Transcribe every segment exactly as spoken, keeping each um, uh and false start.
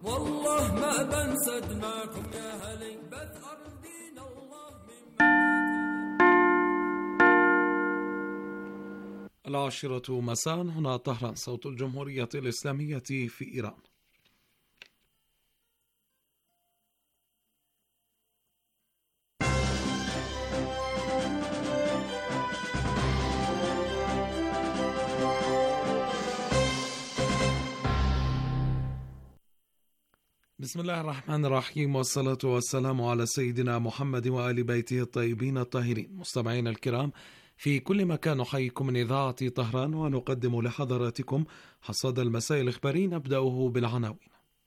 والله ما بنسى دماكم يا هلي بث أرضين الله من العاشرة مساء، هنا طهران، صوت الجمهورية الإسلامية في إيران. بسم الله الرحمن الرحيم، والصلاة والسلام على سيدنا محمد وآل بيته الطيبين الطاهرين. مستمعين الكرام في كل مكان، نحييكم من إذاعة طهران ونقدم لحضراتكم حصاد المساء الإخباري، نبدأه بالعناوين.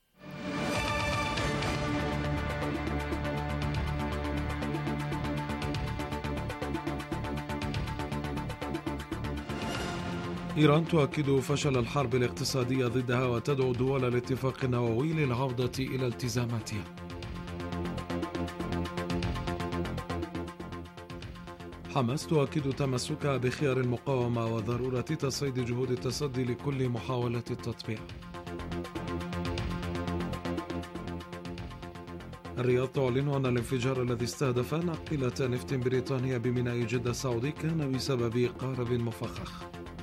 إيران تؤكد فشل الحرب الاقتصادية ضدها وتدعو دول الاتفاق النووي للعودة إلى التزاماتها. حماس تؤكد تمسكها بخيار المقاومة وضرورة تصعيد جهود التصدي لكل محاولة التطبيع. الرياض تعلن أن الانفجار الذي استهدف ناقلة نفط بريطانيا بميناء جدة السعودي كان بسبب قارب مفخخ.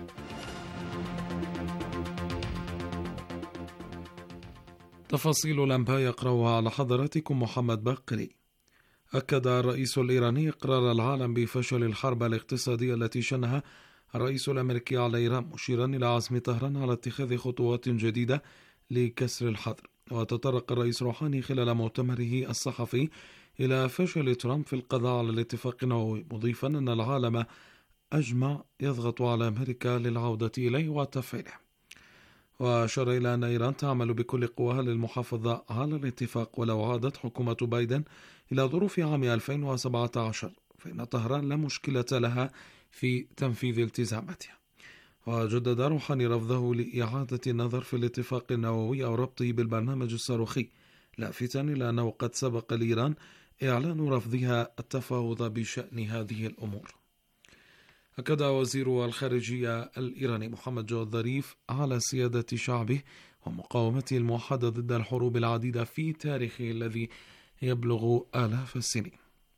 تفاصيل الأنباء يقرأها على حضراتكم محمد باقري. أكد الرئيس الإيراني إقرار العالم بفشل الحرب الاقتصادية التي شنها الرئيس الأمريكي على إيران، مشيرا إلى عزم طهران على اتخاذ خطوات جديدة لكسر الحظر. وتطرق الرئيس روحاني خلال مؤتمره الصحفي إلى فشل ترامب في القضاء على الاتفاق النووي، مضيفا أن العالم أجمع يضغط على أمريكا للعودة إليه وتفعيله. وأشار إلى أن إيران تعمل بكل قواها للمحافظة على الاتفاق، ولو عادت حكومة بايدن إلى ظروف عام ألفين وسبعة عشر فإن طهران لا مشكلة لها في تنفيذ التزاماتها. وجدد روحاني رفضه لإعادة النظر في الاتفاق النووي أو ربطه بالبرنامج الصاروخي، لافتاً إلى أنه قد سبق لإيران إعلان رفضها التفاوض بشأن هذه الأمور. أكد وزير الخارجية الإيراني محمد جواد ظريف على سيادة شعبه ومقاومته الموحدة ضد الحروب العديدة في تاريخه الذي يبلغ آلاف السنين.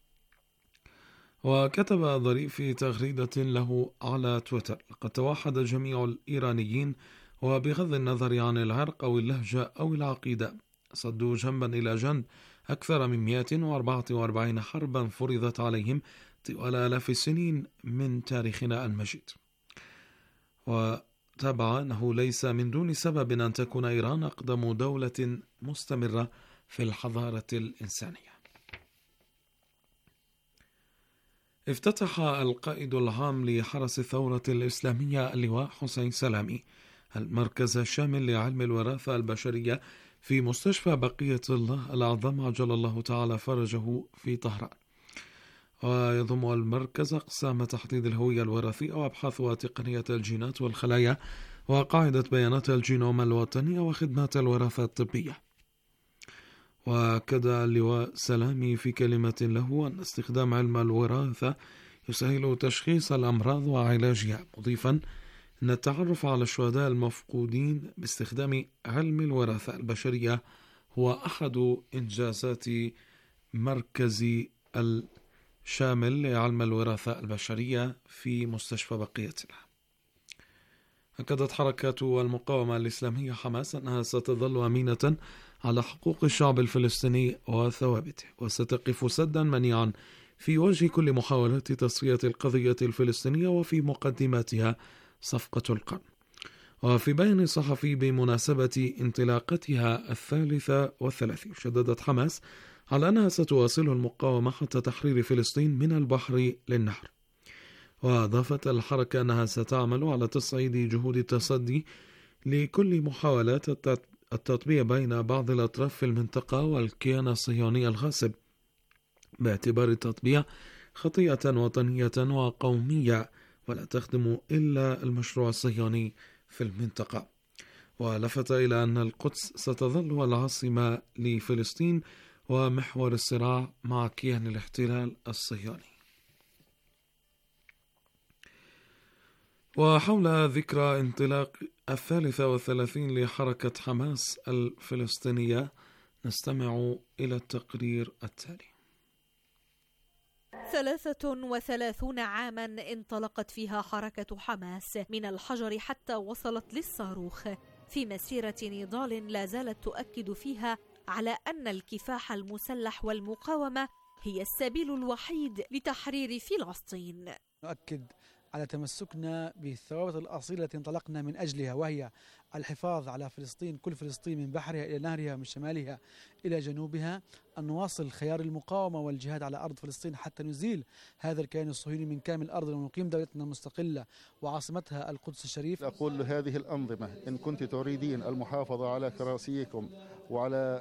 وكتب ظريف في تغريدة له على تويتر: لقد توحد جميع الإيرانيين، وبغض النظر عن العرق أو اللهجة أو العقيدة، صدوا جنبا إلى جنب أكثر من مئة وأربعة وأربعين حربا فرضت عليهم طوال آلاف السنين من تاريخنا المجيد. وتابع أنه ليس من دون سبب أن تكون إيران أقدم دولة مستمرة في الحضارة الإنسانية. افتتح القائد العام لحرس الثورة الإسلامية اللواء حسين سلامي المركز الشامل لعلم الوراثة البشرية في مستشفى بقية الله الأعظم عجل الله تعالى فرجه في طهران. ويضم المركز أقسام تحديد الهوية الوراثية وأبحاث وتقنية الجينات والخلايا وقاعدة بيانات الجينوم الوطني وخدمات الوراثة الطبية. وأكد اللواء سلامي في كلمة له أن استخدام علم الوراثة يسهل تشخيص الأمراض وعلاجها، مضيفا أن التعرف على الشهداء المفقودين باستخدام علم الوراثة البشرية هو أحد إنجازات مركز الشامل لعلم الوراثة البشرية في مستشفى بقية الله. أكدت حركة المقاومة الإسلامية حماس أنها ستظل أمينة على حقوق الشعب الفلسطيني وثوابته، وستقف سدا منيعا في وجه كل محاولات تصفية القضية الفلسطينية وفي مقدماتها صفقة القرن. وفي بيان صحفي بمناسبة انطلاقتها الثالثة والثلاثين، شددت حماس على أنها ستواصل المقاومة حتى تحرير فلسطين من البحر للنهر. وأضافت الحركة أنها ستعمل على تصعيد جهود التصدي لكل محاولات التطبيع بين بعض الأطراف في المنطقة والكيان الصهيوني الغاصب، باعتبار التطبيع خطيئة وطنية وقومية ولا تخدم إلا المشروع الصهيوني في المنطقة. ولفت إلى أن القدس ستظل العاصمة لفلسطين ومحور الصراع مع كيان الاحتلال الصهيوني. وحول ذكرى انطلاق الثالثة والثلاثين لحركة حماس الفلسطينية. نستمع إلى التقرير التالي. ثلاثة وثلاثون عاما انطلقت فيها حركة حماس من الحجر حتى وصلت للصاروخ، في مسيرة نضال لا زالت تؤكد فيها على أن الكفاح المسلح والمقاومة هي السبيل الوحيد لتحرير فلسطين. نؤكد على تمسكنا بالثوابت الأصيلة التي انطلقنا من أجلها، وهي الحفاظ على فلسطين، كل فلسطين من بحرها إلى نهرها، من شمالها إلى جنوبها، أن نواصل خيار المقاومة والجهاد على أرض فلسطين حتى نزيل هذا الكيان الصهيوني من كامل أرض ونقيم دولتنا المستقلة وعاصمتها القدس الشريف. أقول لهذه الأنظمة: إن كنت تريدين المحافظة على كراسيكم وعلى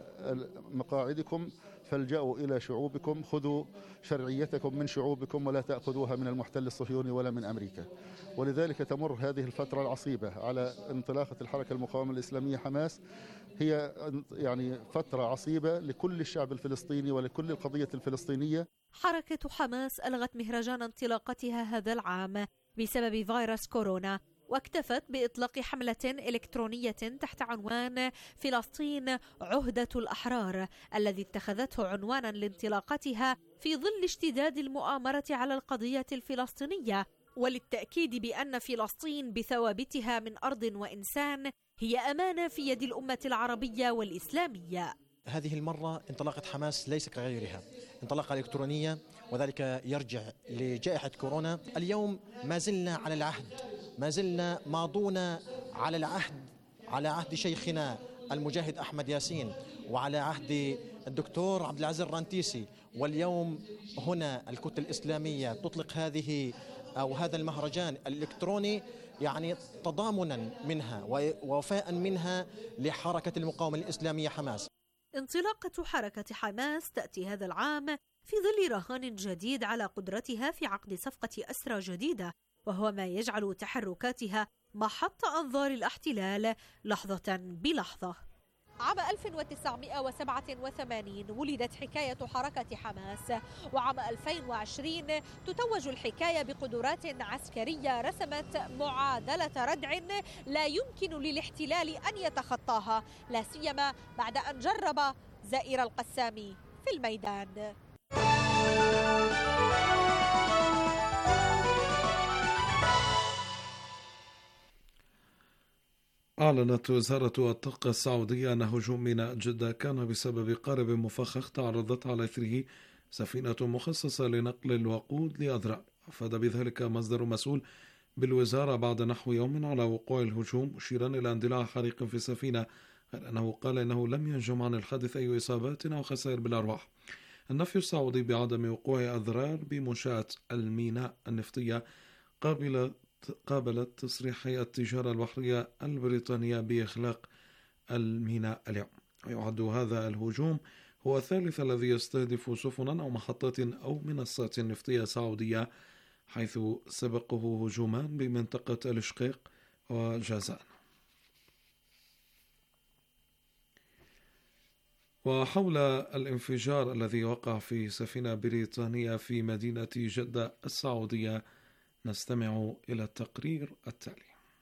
مقاعدكم فالجأوا إلى شعوبكم، خذوا شرعيتكم من شعوبكم ولا تأخذوها من المحتل الصهيوني ولا من أمريكا. ولذلك تمر هذه الفترة العصيبة على انطلاقة الحركة المقاومة الإسلامية حماس، هي يعني فترة عصيبة لكل الشعب الفلسطيني ولكل القضية الفلسطينية. حركة حماس ألغت مهرجان انطلاقتها هذا العام بسبب فيروس كورونا، واكتفت بإطلاق حملة إلكترونية تحت عنوان فلسطين عهدة الأحرار، الذي اتخذته عنوانا لانطلاقتها في ظل اشتداد المؤامرة على القضية الفلسطينية، وللتأكيد بأن فلسطين بثوابتها من أرض وإنسان هي أمانة في يد الأمة العربية والإسلامية. هذه المرة انطلاقة حماس ليس كغيرها، انطلاقة إلكترونية، وذلك يرجع لجائحة كورونا. اليوم ما زلنا على العهد، ما زلنا ماضون على العهد، على عهد شيخنا المجاهد أحمد ياسين وعلى عهد الدكتور عبد العزيز الرنتيسي. واليوم هنا الكتلة الإسلامية تطلق هذه أو هذا المهرجان الإلكتروني، يعني تضامنا منها ووفاء منها لحركة المقاومة الإسلامية حماس. انطلاقة حركة حماس تأتي هذا العام في ظل رهان جديد على قدرتها في عقد صفقة أسرى جديدة، وهو ما يجعل تحركاتها محط أنظار الاحتلال لحظة بلحظة. عام ألف وتسعمائة وسبعة وثمانين ولدت حكاية حركة حماس، وعام ألفين وعشرين تتوج الحكاية بقدرات عسكرية رسمت معادلة ردع لا يمكن للاحتلال أن يتخطاها، لا سيما بعد أن جرب زائر القسام في الميدان. أعلنت وزارة الطاقة السعودية أن هجوم ميناء جدة كان بسبب قارب مفخخ تعرضت على إثره سفينة مخصصة لنقل الوقود لأذرع. أفاد بذلك مصدر مسؤول بالوزارة بعد نحو يوم على وقوع الهجوم، مشيرا إلى اندلاع حريق في السفينة، غير أنه قال إنه لم ينجم عن الحادث أي إصابات أو خسائر بالأرواح. النفي السعودي بعدم وقوع أضرار بمنشأة الميناء النفطية قابل قابلت تصريح هيئة التجارة البحرية البريطانية بإغلاق الميناء اليوم. ويعد هذا الهجوم هو الثالث الذي يستهدف سفنا أو محطات أو منصات نفطية سعودية، حيث سبقه هجومان بمنطقة الإشقيق وجازان. وحول الانفجار الذي وقع في سفينة بريطانية في مدينة جدة السعودية نستمع إلى التقرير التالي.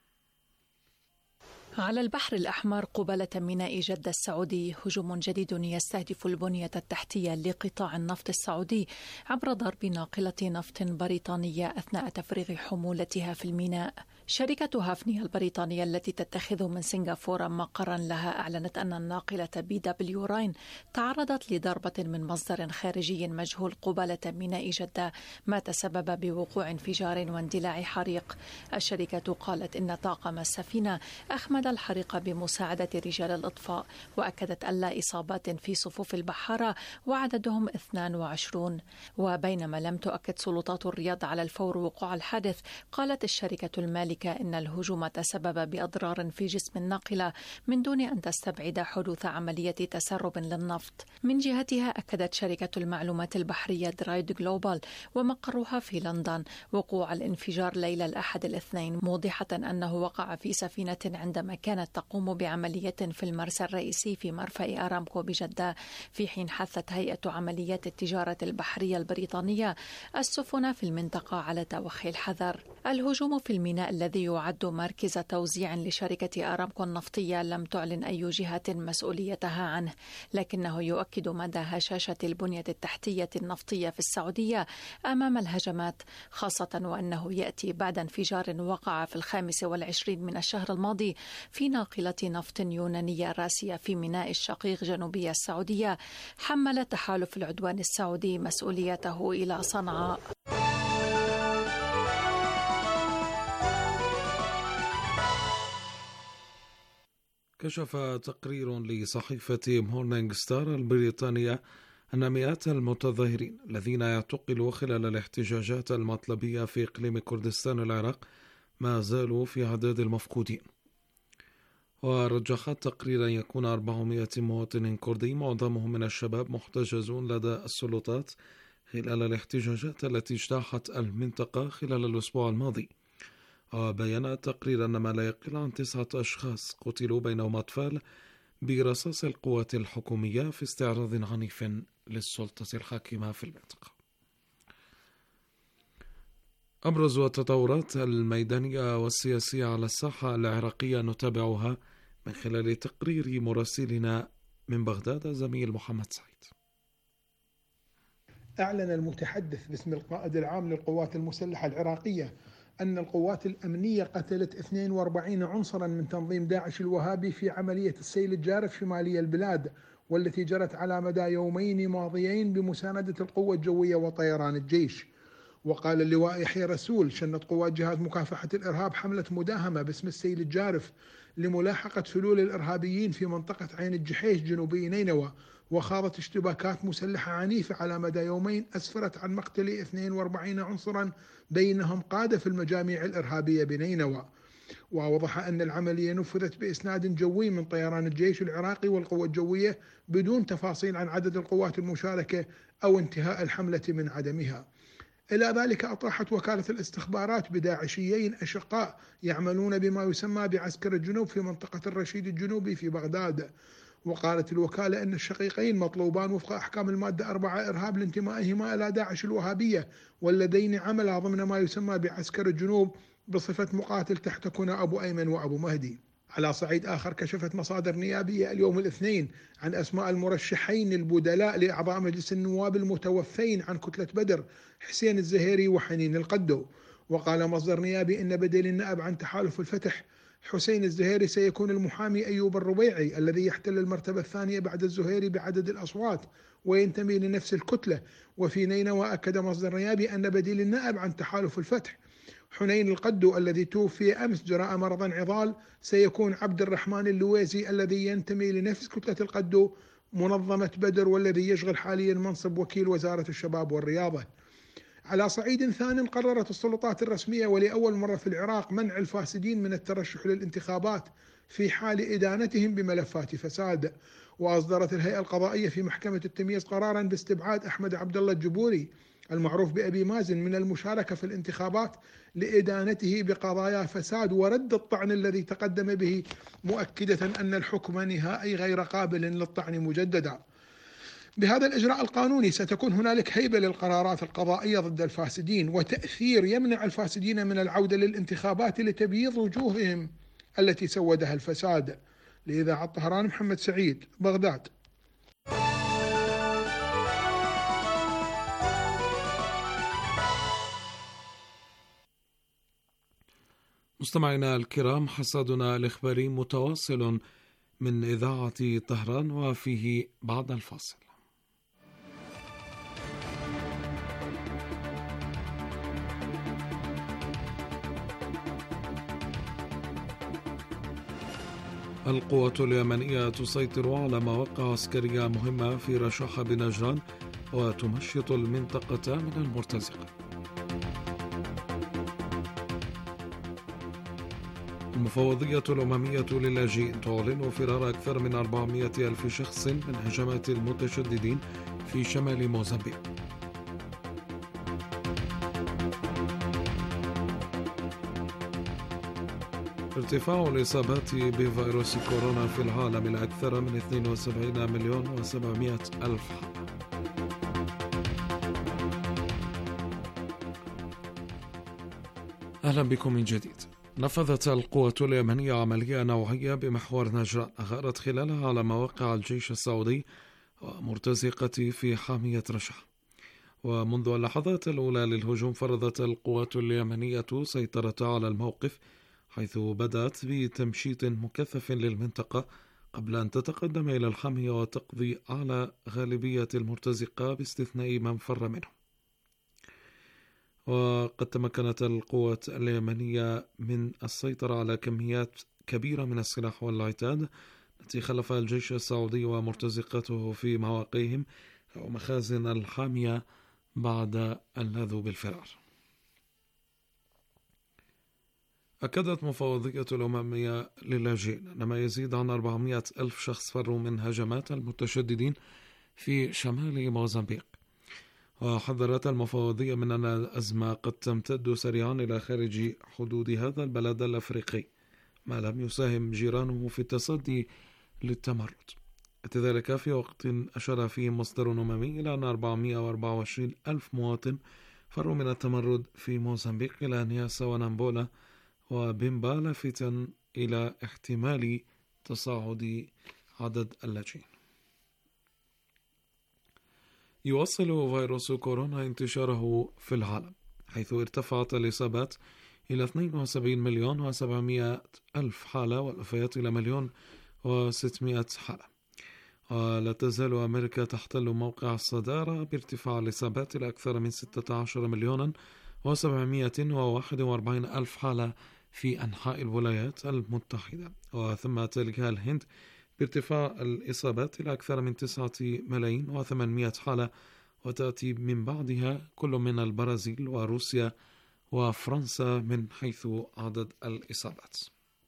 على البحر الأحمر قبالة ميناء جدة السعودي هجوم جديد يستهدف البنية التحتية لقطاع النفط السعودي عبر ضرب ناقلة نفط بريطانية أثناء تفريغ حمولتها في الميناء. شركة هافني البريطانية التي تتخذ من سنغافورة مقرا لها أعلنت أن الناقلة بي دبليو راين تعرضت لضربة من مصدر خارجي مجهول قبالة ميناء جدة، ما تسبب بوقوع انفجار واندلاع حريق. الشركة قالت إن طاقم السفينة أخمد الحريق بمساعدة رجال الإطفاء، وأكدت أن لا إصابات في صفوف البحارة وعددهم اثنان وعشرون. وبينما لم تؤكد سلطات الرياض على الفور وقوع الحادث، قالت الشركة المالكة إن الهجوم تسبب بأضرار في جسم الناقلة من دون أن تستبعد حدوث عملية تسرب للنفط. من جهتها أكدت شركة المعلومات البحرية درايد جلوبال ومقرها في لندن وقوع الانفجار ليلة الأحد الاثنين، موضحة أنه وقع في سفينة عندما كانت تقوم بعملية في المرسى الرئيسي في مرفأ أرامكو بجدة، في حين حثت هيئة عمليات التجارة البحرية البريطانية السفن في المنطقة على توخي الحذر. الهجوم في الميناء الذي يعد مركز توزيع لشركة أرامكو النفطية لم تعلن أي جهة مسؤوليتها عنه، لكنه يؤكد مدى هشاشة البنية التحتية النفطية في السعودية أمام الهجمات، خاصة وأنه يأتي بعد انفجار وقع في الخامس والعشرين من الشهر الماضي في ناقلة نفط يونانية راسية في ميناء الشقيق جنوبي السعودية، حمل تحالف العدوان السعودي مسؤوليته إلى صنعاء. كشف تقرير لصحيفة مورنينغ ستار البريطانية أن مئات المتظاهرين الذين اعتقلوا خلال الاحتجاجات المطلبية في إقليم كردستان العراق ما زالوا في عداد المفقودين. ورجح التقرير أن يكون أربعمائة مواطن كردي معظمهم من الشباب محتجزون لدى السلطات خلال الاحتجاجات التي اجتاحت المنطقة خلال الأسبوع الماضي. وبين التقرير أن ما لا يقل عن تسعة أشخاص قتلوا بينهم أطفال برصاص القوات الحكومية في استعراض عنيف للسلطة الحاكمة في المنطقة. أبرز التطورات الميدانية والسياسية على الساحة العراقية نتابعها من خلال تقرير مراسلنا من بغداد زميل محمد سعيد. أعلن المتحدث باسم القائد العام للقوات المسلحة العراقية أن القوات الأمنية قتلت اثنين وأربعين عنصرا من تنظيم داعش الوهابي في عملية السيل الجارف شمالي البلاد، والتي جرت على مدى يومين ماضيين بمساندة القوة الجوية وطيران الجيش. وقال اللواء يحيى رسول شنت قوات جهاز مكافحة الإرهاب حملة مداهمة باسم السيل الجارف لملاحقة فلول الإرهابيين في منطقة عين الجحيش جنوبي نينوى، وخاضت اشتباكات مسلحة عنيفة على مدى يومين أسفرت عن مقتل اثنين وأربعين عنصرا بينهم قادة في المجاميع الإرهابية بنينوى. وأوضح أن العملية نفذت بإسناد جوي من طيران الجيش العراقي والقوة الجوية بدون تفاصيل عن عدد القوات المشاركة أو انتهاء الحملة من عدمها. إلى ذلك أطاحت وكالة الاستخبارات بداعشيين أشقاء يعملون بما يسمى بعسكر الجنوب في منطقة الرشيد الجنوبي في بغداد. وقالت الوكالة أن الشقيقين مطلوبان وفق أحكام المادة أربعة إرهاب لانتمائهما إلى داعش الوهابية، واللذين عملا ضمن ما يسمى بعسكر الجنوب بصفة مقاتل تحت كنى أبو أيمن وأبو مهدي. على صعيد آخر، كشفت مصادر نيابية اليوم الاثنين عن أسماء المرشحين البدلاء لأعضاء مجلس النواب المتوفين عن كتلة بدر حسين الزهيري وحنين القدو. وقال مصدر نيابي إن بديل النائب عن تحالف الفتح حسين الزهيري سيكون المحامي أيوب الربيعي الذي يحتل المرتبة الثانية بعد الزهيري بعدد الأصوات وينتمي لنفس الكتلة. وفي نينوى أكد مصدر نيابي أن بديل النائب عن تحالف الفتح حنين القدو الذي توفي أمس جراء مرض عضال سيكون عبد الرحمن اللويزي الذي ينتمي لنفس كتلة القدو منظمة بدر، والذي يشغل حاليا منصب وكيل وزارة الشباب والرياضة. على صعيد ثان، قررت السلطات الرسمية ولأول مرة في العراق منع الفاسدين من الترشح للانتخابات في حال إدانتهم بملفات فساد. وأصدرت الهيئة القضائية في محكمة التمييز قرارا باستبعاد أحمد عبد الله الجبوري المعروف بأبي مازن من المشاركة في الانتخابات لإدانته بقضايا فساد ورد الطعن الذي تقدم به، مؤكدة أن الحكم نهائي غير قابل للطعن مجددا. بهذا الإجراء القانوني ستكون هنالك هيبة للقرارات القضائية ضد الفاسدين وتأثير يمنع الفاسدين من العودة للانتخابات لتبييض وجوههم التي سودها الفساد. لإذاعة طهران، محمد سعيد، بغداد. مستمعينا الكرام، حصادنا الإخباري متواصل من إذاعة طهران وفيه بعد الفاصل. القوات اليمنية تسيطر على مواقع عسكرية مهمة في رشاح بنجران وتمشط المنطقة من المرتزقة. المفوضية الأممية للاجئين تعلن فرار أكثر من أربعمائة ألف شخص من هجمات المتشددين في شمال موزمبيق. ارتفاع الإصابات بفيروس كورونا في العالم إلى أكثر من اثنين وسبعين مليون وسبعمائة ألف حالة. أهلا بكم من جديد. نفذت القوات اليمنية عملية نوعية بمحور نجران أغارت خلالها على مواقع الجيش السعودي ومرتزقة في حامية رشح. ومنذ اللحظات الأولى للهجوم فرضت القوات اليمنية سيطرتها على الموقف، حيث بدأت بتمشيط مكثف للمنطقة قبل أن تتقدم إلى الحامية وتقضي على غالبية المرتزقة باستثناء من فر منهم. وقد تمكنت القوات اليمنية من السيطرة على كميات كبيرة من السلاح والعتاد التي خلفها الجيش السعودي ومرتزقته في مواقعهم أو مخازن الحامية بعد اللذ بالفرار. أكدت مفوضية الأممية للاجئين أن ما يزيد عن أربعمائة ألف شخص فروا من هجمات المتشددين في شمال موزمبيق. وحذرت المفوضية من أن الأزمة قد تمتد سريعا إلى خارج حدود هذا البلد الأفريقي ما لم يساهم جيرانه في التصدي للتمرد. ذلك في وقت أشار فيه مصدر أممي إلى أن أربعمائة وأربعة وعشرين ألف مواطن فروا من التمرد في موزمبيق إلى نياسا ونامبولا وبيمبا، لافتا إلى احتمال تصاعد عدد اللاجئين. يواصل فيروس كورونا انتشاره في العالم، حيث ارتفعت الإصابات إلى اثنين وسبعين مليون وسبعمائة ألف حالة والوفيات إلى مليون وستمائة حالة. ولا تزال أمريكا تحتل موقع الصدارة بارتفاع الإصابات إلى أكثر من ستة عشر مليون وسبعمائة وواحد وأربعين ألف حالة في أنحاء الولايات المتحدة، وثم تليها الهند بارتفاع الإصابات إلى أكثر من تسعة ملايين وثمانمائة حالة، وتأتي من بعدها كل من البرازيل وروسيا وفرنسا من حيث عدد الإصابات.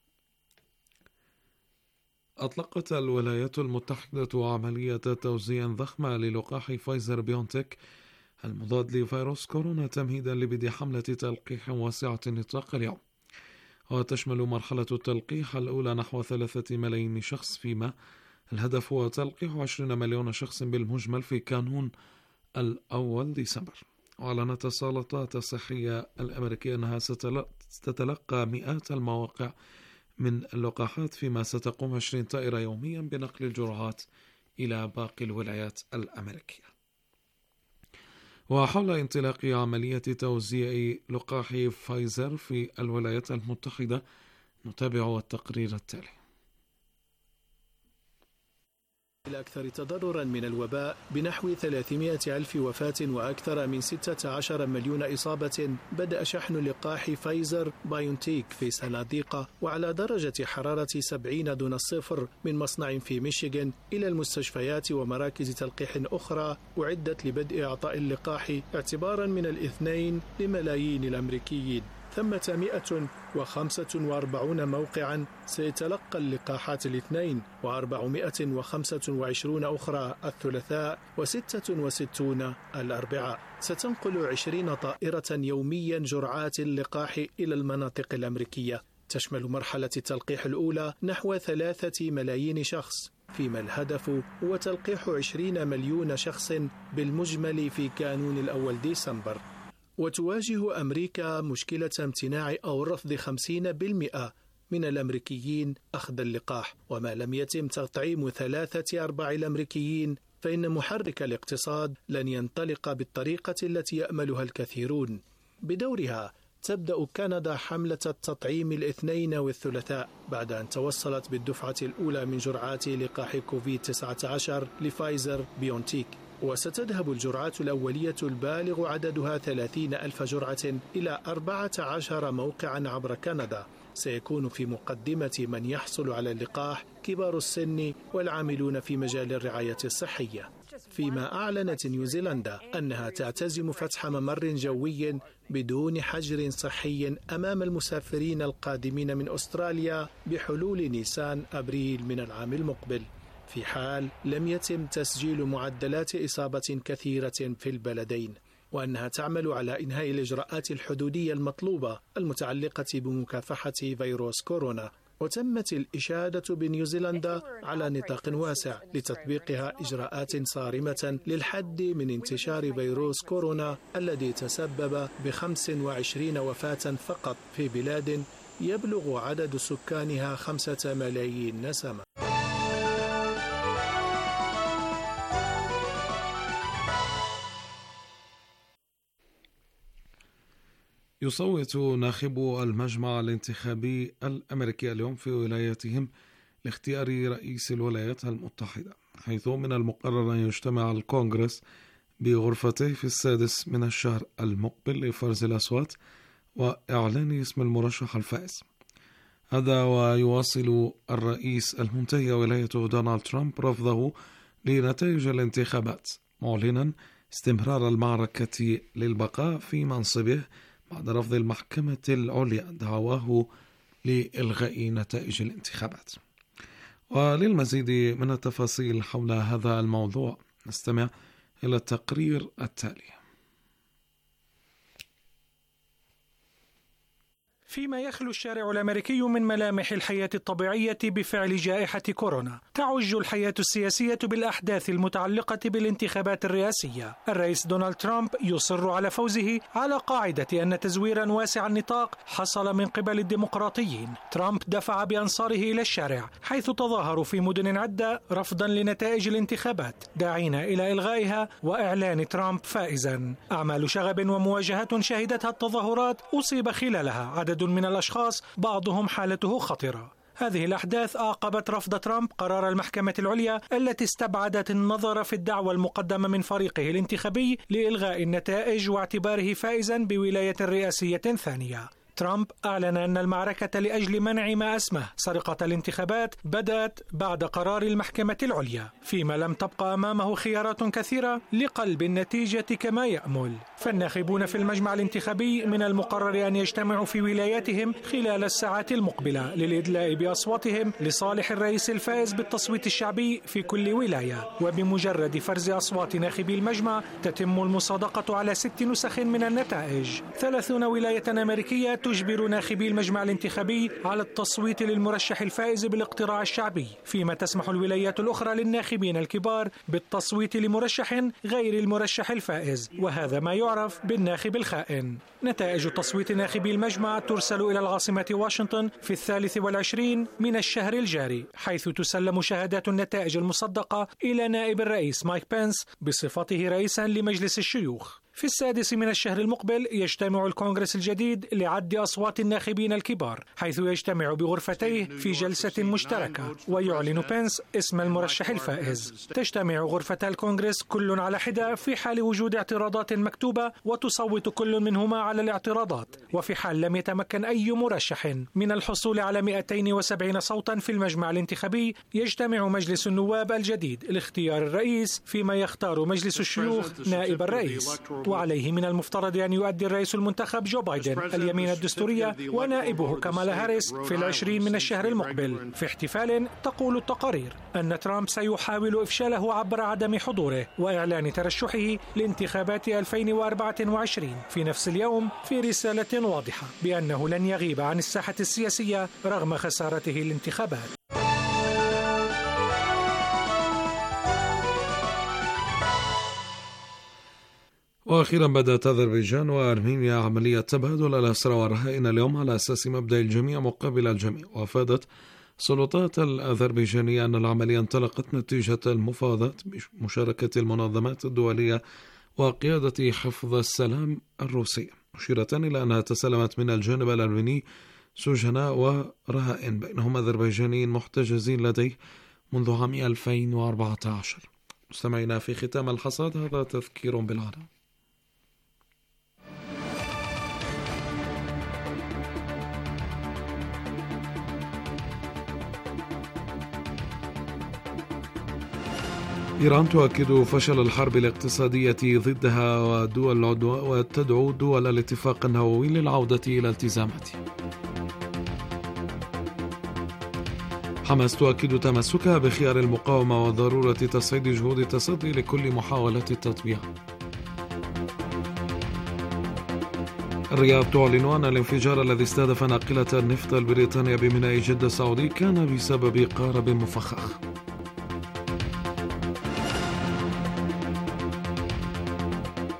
أطلقت الولايات المتحدة عملية توزيع ضخمة للقاح فايزر بيونتك المضاد لفيروس كورونا تمهيدا لبدء حملة تلقيح واسعة النطاق اليوم، وتشمل مرحلة التلقيح الأولى نحو ثلاثة ملايين شخص، فيما الهدف هو تلقيح عشرين مليون شخص بالمجمل في كانون الأول ديسمبر. وأعلنت السلطات الصحية الأمريكية أنها ستتلقى مئات المواقع من اللقاحات، فيما ستقوم عشرين طائرة يوميا بنقل الجرعات إلى باقي الولايات الأمريكية. وحول انطلاق عملية توزيع لقاح فايزر في الولايات المتحدة نتابع التقرير التالي. الأكثر تضررا من الوباء بنحو ثلاثمائة ألف وفاة وأكثر من ستة عشر مليون إصابة، بدأ شحن لقاح فايزر بايونتيك في صناديق وعلى درجة حرارة سبعين دون الصفر من مصنع في ميشيغان إلى المستشفيات ومراكز تلقيح أخرى أعدت لبدء إعطاء اللقاح اعتبارا من الاثنين لملايين الأمريكيين. ثمة مئة وخمسة وأربعين موقعا سيتلقى اللقاحات الاثنين، وأربعمائة وخمسة وعشرين أخرى الثلاثاء، وستة وستون الأربعاء. ستنقل عشرين طائرة يوميا جرعات اللقاح إلى المناطق الأمريكية. تشمل مرحلة التلقيح الأولى نحو ثلاثة ملايين شخص، فيما الهدف هو تلقيح عشرين مليون شخص بالمجمل في كانون الأول ديسمبر. وتواجه أمريكا مشكلة امتناع أو رفض خمسين بالمئة من الأمريكيين أخذ اللقاح، وما لم يتم تطعيم ثلاثة أرباع الأمريكيين فإن محرك الاقتصاد لن ينطلق بالطريقة التي يأملها الكثيرون. بدورها تبدأ كندا حملة التطعيم الاثنين والثلاثاء بعد أن توصلت بالدفعة الأولى من جرعات لقاح كوفيد تسعة عشر لفايزر بيونتيك، وستذهب الجرعات الأولية البالغ عددها ثلاثين ألف جرعة إلى أربعة عشر موقعا عبر كندا. سيكون في مقدمة من يحصل على اللقاح كبار السن والعاملون في مجال الرعاية الصحية. فيما أعلنت نيوزيلندا أنها تعتزم فتح ممر جوي بدون حجر صحي أمام المسافرين القادمين من أستراليا بحلول نيسان أبريل من العام المقبل، في حال لم يتم تسجيل معدلات إصابة كثيرة في البلدين، وأنها تعمل على إنهاء الإجراءات الحدودية المطلوبة المتعلقة بمكافحة فيروس كورونا. وتمت الإشادة بنيوزيلندا على نطاق واسع لتطبيقها إجراءات صارمة للحد من انتشار فيروس كورونا الذي تسبب بخمس وعشرين وفاة فقط في بلاد يبلغ عدد سكانها خمسة ملايين نسمة. يصوت ناخبو المجمع الانتخابي الأمريكي اليوم في ولايتهم لاختيار رئيس الولايات المتحدة، حيث من المقرر أن يجتمع الكونغرس بغرفته في السادس من الشهر المقبل لفرز الأصوات وإعلان اسم المرشح الفائز. هذا ويواصل الرئيس المنتهي ولايته دونالد ترامب رفضه لنتائج الانتخابات، معلنا استمرار المعركة للبقاء في منصبه بعد رفض المحكمة العليا دعواه لإلغاء نتائج الانتخابات. وللمزيد من التفاصيل حول هذا الموضوع نستمع إلى التقرير التالي. فيما يخلو الشارع الأمريكي من ملامح الحياة الطبيعية بفعل جائحة كورونا، تعج الحياة السياسية بالأحداث المتعلقة بالانتخابات الرئاسية. الرئيس دونالد ترامب يصر على فوزه على قاعدة أن تزويرا واسع النطاق حصل من قبل الديمقراطيين. ترامب دفع بأنصاره إلى الشارع حيث تظاهروا في مدن عدة رفضا لنتائج الانتخابات، داعين إلى إلغائها وإعلان ترامب فائزا. أعمال شغب ومواجهات شهدتها التظاهرات أصيب خلالها عدد من الأشخاص بعضهم حالته خطرة. هذه الأحداث أعقبت رفض ترامب قرار المحكمة العليا التي استبعدت النظر في الدعوى المقدمة من فريقه الانتخابي لإلغاء النتائج واعتباره فائزا بولاية رئاسية ثانية. ترامب أعلن أن المعركة لأجل منع ما أسمه سرقة الانتخابات بدأت بعد قرار المحكمة العليا، فيما لم تبقى أمامه خيارات كثيرة لقلب النتيجة كما يأمل. فالناخبون في المجمع الانتخابي من المقرر أن يجتمعوا في ولاياتهم خلال الساعات المقبلة للإدلاء بأصواتهم لصالح الرئيس الفائز بالتصويت الشعبي في كل ولاية. وبمجرد فرز أصوات ناخبي المجمع تتم المصادقة على ست نسخ من النتائج. ثلاثون ولاية أمريكية تجبر ناخبي المجمع الانتخابي على التصويت للمرشح الفائز بالاقتراع الشعبي، فيما تسمح الولايات الأخرى للناخبين الكبار بالتصويت لمرشح غير المرشح الفائز، وهذا ما يعرف بالناخب الخائن. نتائج تصويت ناخبي المجمع ترسل إلى العاصمة واشنطن في الثالث والعشرين من الشهر الجاري، حيث تسلم شهادات النتائج المصدقة إلى نائب الرئيس مايك بنس بصفته رئيسا لمجلس الشيوخ. في السادس من الشهر المقبل يجتمع الكونغرس الجديد لعد أصوات الناخبين الكبار، حيث يجتمع بغرفتيه في جلسة مشتركة ويعلن بنس اسم المرشح الفائز. تجتمع غرفتا الكونغرس كل على حدة في حال وجود اعتراضات مكتوبة، وتصوت كل منهما على الاعتراضات. وفي حال لم يتمكن أي مرشح من الحصول على مئتين وسبعين صوتا في المجمع الانتخابي، يجتمع مجلس النواب الجديد لاختيار الرئيس، فيما يختار مجلس الشيوخ نائب الرئيس. وعليه من المفترض أن يؤدي الرئيس المنتخب جو بايدن اليمين الدستورية ونائبه كامالا هاريس في العشرين من الشهر المقبل، في احتفال تقول التقارير أن ترامب سيحاول إفشاله عبر عدم حضوره وإعلان ترشحه لانتخابات ألفين وأربعة وعشرين في نفس اليوم، في رسالة واضحة بأنه لن يغيب عن الساحة السياسية رغم خسارته الانتخابات. وأخيرا بدأت أذربيجان وأرمينيا عملية تبادل الأسرى والرهائن اليوم على أساس مبدأ الجميع مقابل الجميع. وأفادت السلطات الأذربيجانية أن العملية انطلقت نتيجة المفاوضات بمشاركة المنظمات الدولية وقيادة حفظ السلام الروسية، مشيرة إلى أنها تسلمت من الجانب الأرميني سجناء ورهائن بينهم أذربيجانيين محتجزين لديه منذ عام ألفين وأربعة عشر. مستمعينا، في ختام الحصاد هذا تذكير بالعناوين. إيران تؤكد فشل الحرب الاقتصادية ضدها ودول العدوان وتدعو دول الاتفاق النووي للعودة إلى التزاماته. حماس تؤكد تمسكها بخيار المقاومة وضرورة تصعيد جهود التصدي لكل محاولات التطبيع. الرياض تعلن أن الانفجار الذي استهدف ناقلة النفط البريطانية بميناء جدة السعودي كان بسبب قارب مفخخ.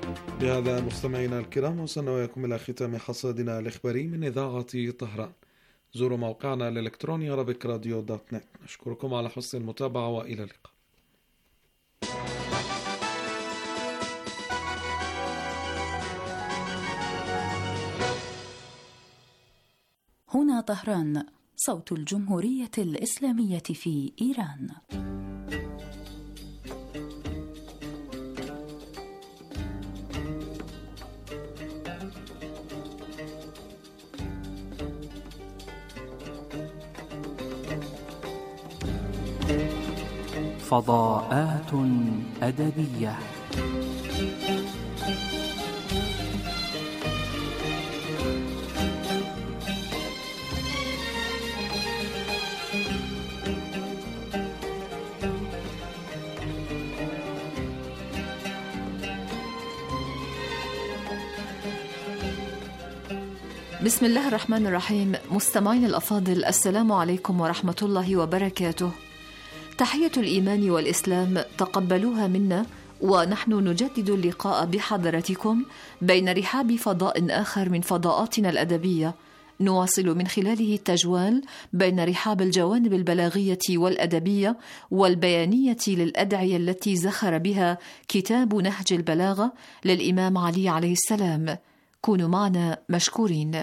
بهذا مستمعينا الكرام وصلنا وياكم إلى ختام حصادنا الإخباري من إذاعة طهران. زوروا موقعنا الإلكتروني arabik radio دوت نت. نشكركم على حسن المتابعة وإلى اللقاء. هنا طهران، صوت الجمهورية الإسلامية في إيران. فضاءات أدبية. بسم الله الرحمن الرحيم. مستمعين الأفاضل، السلام عليكم ورحمة الله وبركاته. تحية الإيمان والإسلام تقبلوها منا، ونحن نجدد اللقاء بحضراتكم بين رحاب فضاء آخر من فضاءاتنا الأدبية، نواصل من خلاله التجوال بين رحاب الجوانب البلاغية والأدبية والبيانية للأدعية التي زخر بها كتاب نهج البلاغة للإمام علي عليه السلام. كونوا معنا مشكورين.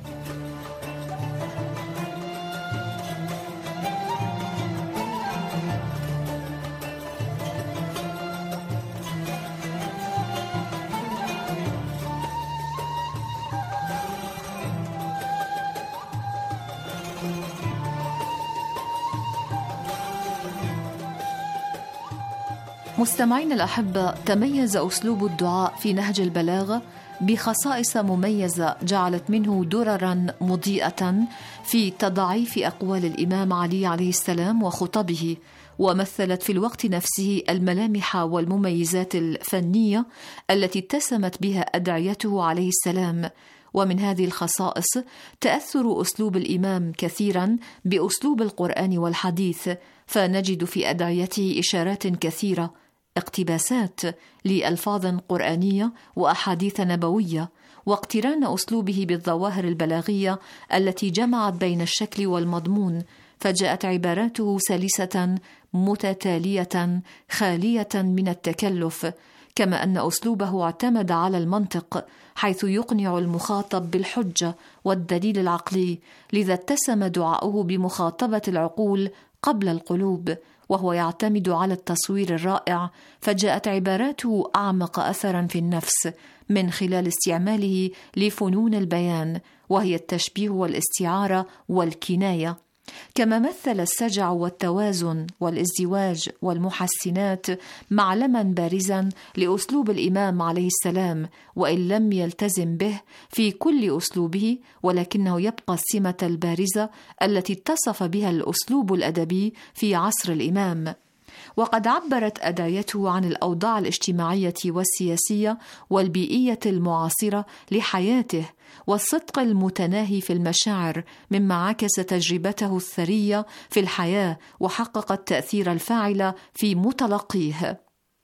مستمعين الأحبة، تميز أسلوب الدعاء في نهج البلاغة بخصائص مميزة جعلت منه دررا مضيئة في تضعيف أقوال الإمام علي عليه السلام وخطبه، ومثلت في الوقت نفسه الملامح والمميزات الفنية التي اتسمت بها أدعيته عليه السلام. ومن هذه الخصائص تأثر أسلوب الإمام كثيرا بأسلوب القرآن والحديث، فنجد في أدعيته إشارات كثيرة، اقتباسات لألفاظ قرآنية وأحاديث نبوية، واقتران أسلوبه بالظواهر البلاغية التي جمعت بين الشكل والمضمون، فجاءت عباراته سلسة متتالية خالية من التكلف، كما أن أسلوبه اعتمد على المنطق حيث يقنع المخاطب بالحجة والدليل العقلي، لذا اتسم دعاؤه بمخاطبة العقول قبل القلوب، وهو يعتمد على التصوير الرائع، فجاءت عباراته أعمق أثرا في النفس من خلال استعماله لفنون البيان، وهي التشبيه والاستعارة والكناية. كما مثل السجع والتوازن والازدواج والمحسنات معلما بارزا لأسلوب الإمام عليه السلام، وإن لم يلتزم به في كل أسلوبه، ولكنه يبقى السمة البارزة التي اتصف بها الأسلوب الأدبي في عصر الإمام. وقد عبرت أدعيته عن الأوضاع الاجتماعية والسياسية والبيئية المعاصرة لحياته والصدق المتناهي في المشاعر، مما عكس تجربته الثرية في الحياة وحقق التأثير الفاعل في متلقيه.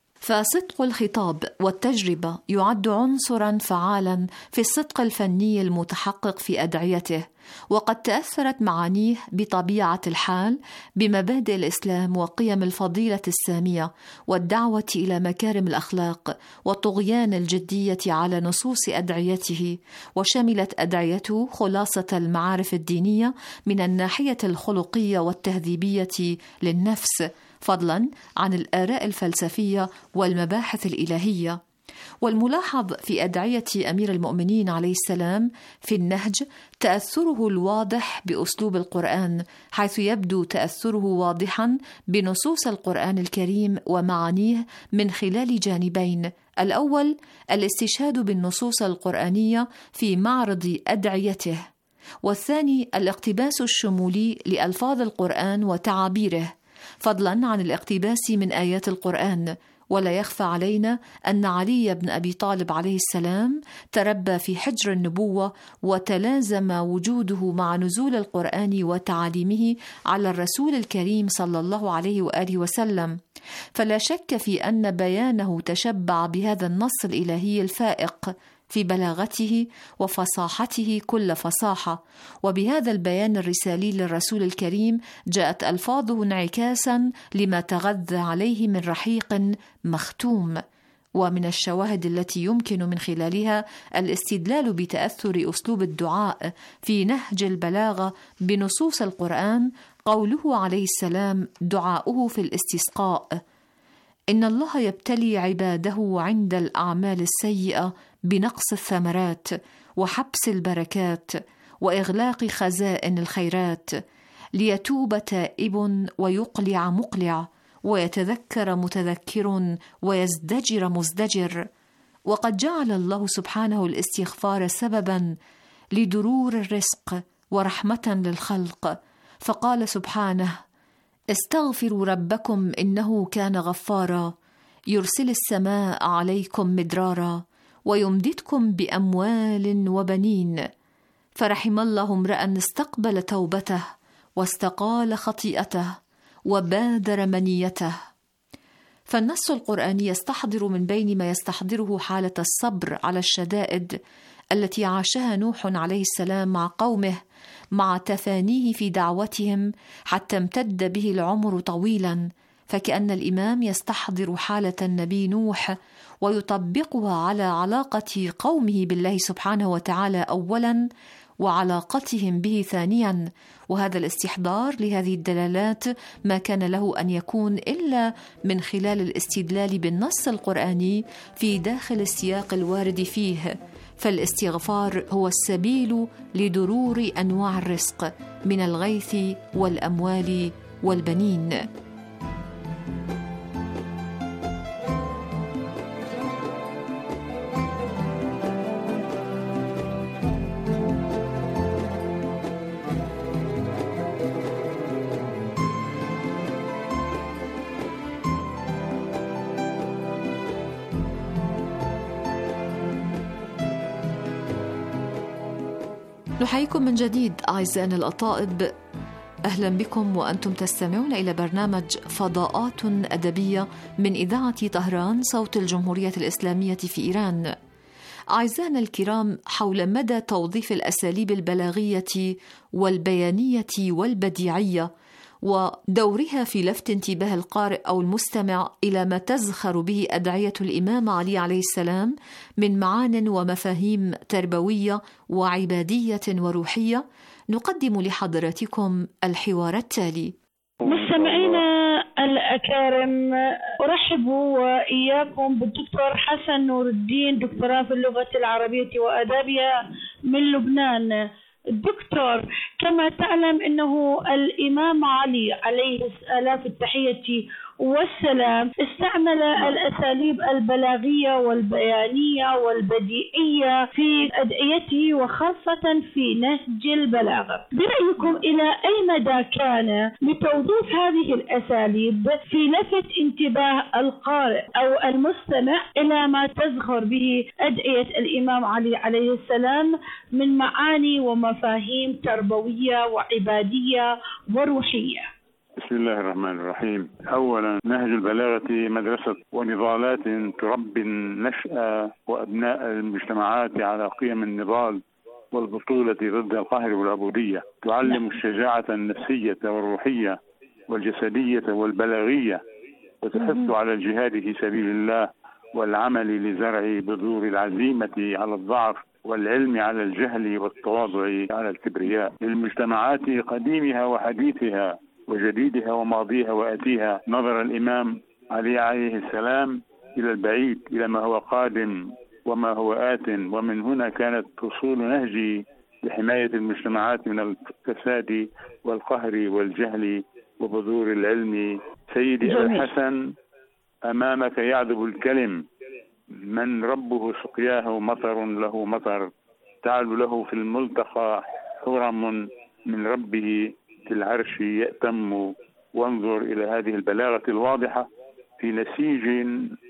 فصدق الخطاب والتجربة يعد عنصرا فعالا في الصدق الفني المتحقق في أدعيته، وقد تأثرت معانيه بطبيعة الحال بمبادئ الإسلام وقيم الفضيلة السامية والدعوة إلى مكارم الأخلاق وطغيان الجدية على نصوص أدعيته، وشملت أدعيته خلاصة المعارف الدينية من الناحية الخلقية والتهذيبية للنفس، فضلا عن الآراء الفلسفية والمباحث الإلهية. والملاحظ في أدعية أمير المؤمنين عليه السلام في النهج تأثره الواضح بأسلوب القرآن، حيث يبدو تأثره واضحا بنصوص القرآن الكريم ومعانيه من خلال جانبين: الأول الاستشهاد بالنصوص القرآنية في معرض أدعيته، والثاني الاقتباس الشمولي لألفاظ القرآن وتعابيره، فضلا عن الاقتباس من آيات القرآن. ولا يخفى علينا أن علي بن أبي طالب عليه السلام تربى في حجر النبوة، وتلازم وجوده مع نزول القرآن وتعاليمه على الرسول الكريم صلى الله عليه وآله وسلم، فلا شك في أن بيانه تشبع بهذا النص الإلهي الفائق: في بلاغته وفصاحته كل فصاحة، وبهذا البيان الرسالي للرسول الكريم جاءت ألفاظه انعكاسا لما تغذى عليه من رحيق مختوم. ومن الشواهد التي يمكن من خلالها الاستدلال بتأثر أسلوب الدعاء في نهج البلاغة بنصوص القرآن قوله عليه السلام دعاؤه في الاستسقاء: إن الله يبتلي عباده عند الأعمال السيئة بنقص الثمرات وحبس البركات وإغلاق خزائن الخيرات، ليتوب تائب ويقلع مقلع ويتذكر متذكر ويزدجر مزدجر. وقد جعل الله سبحانه الاستغفار سببا لدرور الرزق ورحمة للخلق، فقال سبحانه: استغفروا ربكم إنه كان غفارا يرسل السماء عليكم مدرارا ويمددكم بأموال وبنين. فرحم الله امرأ استقبل توبته واستقال خطيئته وبادر منيته. فالنص القرآني يستحضر من بين ما يستحضره حالة الصبر على الشدائد التي عاشها نوح عليه السلام مع قومه مع تفانيه في دعوتهم حتى امتد به العمر طويلا، فكأن الإمام يستحضر حالة النبي نوح ويطبقها على علاقة قومه بالله سبحانه وتعالى أولا وعلاقتهم به ثانيا. وهذا الاستحضار لهذه الدلالات ما كان له أن يكون إلا من خلال الاستدلال بالنص القرآني في داخل السياق الوارد فيه. فالاستغفار هو السبيل لدرور أنواع الرزق من الغيث والأموال والبنين. نحييكم من جديد أعزائنا الأطائب، أهلا بكم وأنتم تستمعون إلى برنامج فضاءات أدبية من إذاعة طهران صوت الجمهورية الإسلامية في إيران. أعزائنا الكرام، حول مدى توظيف الأساليب البلاغية والبيانية والبديعية ودورها في لفت انتباه القارئ أو المستمع إلى ما تزخر به أدعية الإمام علي عليه السلام من معان ومفاهيم تربوية وعبادية وروحية، نقدم لحضراتكم الحوار التالي. مستمعينا الأكارم، أرحب وإياكم بالدكتور حسن نور الدين، دكتوراه في اللغة العربية وآدابها من لبنان. دكتور، كما تعلم أنه الإمام علي عليه آلاف التحية والسلام استعمل الأساليب البلاغية والبيانية والبديئية في أدعيته وخاصة في نهج البلاغة. برأيكم إلى أي مدى كان لتوظيف هذه الأساليب في لفت انتباه القارئ أو المستمع إلى ما تزخر به أدعية الإمام علي عليه السلام من معاني ومفاهيم تربوية وعبادية وروحية؟ بسم الله الرحمن الرحيم. أولا، نهج البلاغة مدرسة ونضالات تربي النشأة وأبناء المجتمعات على قيم النضال والبطولة ضد القهر والعبودية، تعلم الشجاعة النفسية والروحية والجسدية والبلاغية، وتحث على الجهاد في سبيل الله والعمل لزرع بذور العزيمة على الضعف والعلم على الجهل والتواضع على الكبرياء. للمجتمعات قديمها وحديثها وجديدها وماضيها وآتيها نظر الإمام علي عليه السلام إلى البعيد، إلى ما هو قادم وما هو آت، ومن هنا كانت أصول نهجي لحماية المجتمعات من الفساد والقهر والجهل وبذور العلم. سيدي الحسن، أمامك يعذب الكلم، من ربه سقياه مطر له مطر، تعلو له في الملتقى حرم من ربه في العرش يأتم. وانظر إلى هذه البلاغة الواضحة في نسيج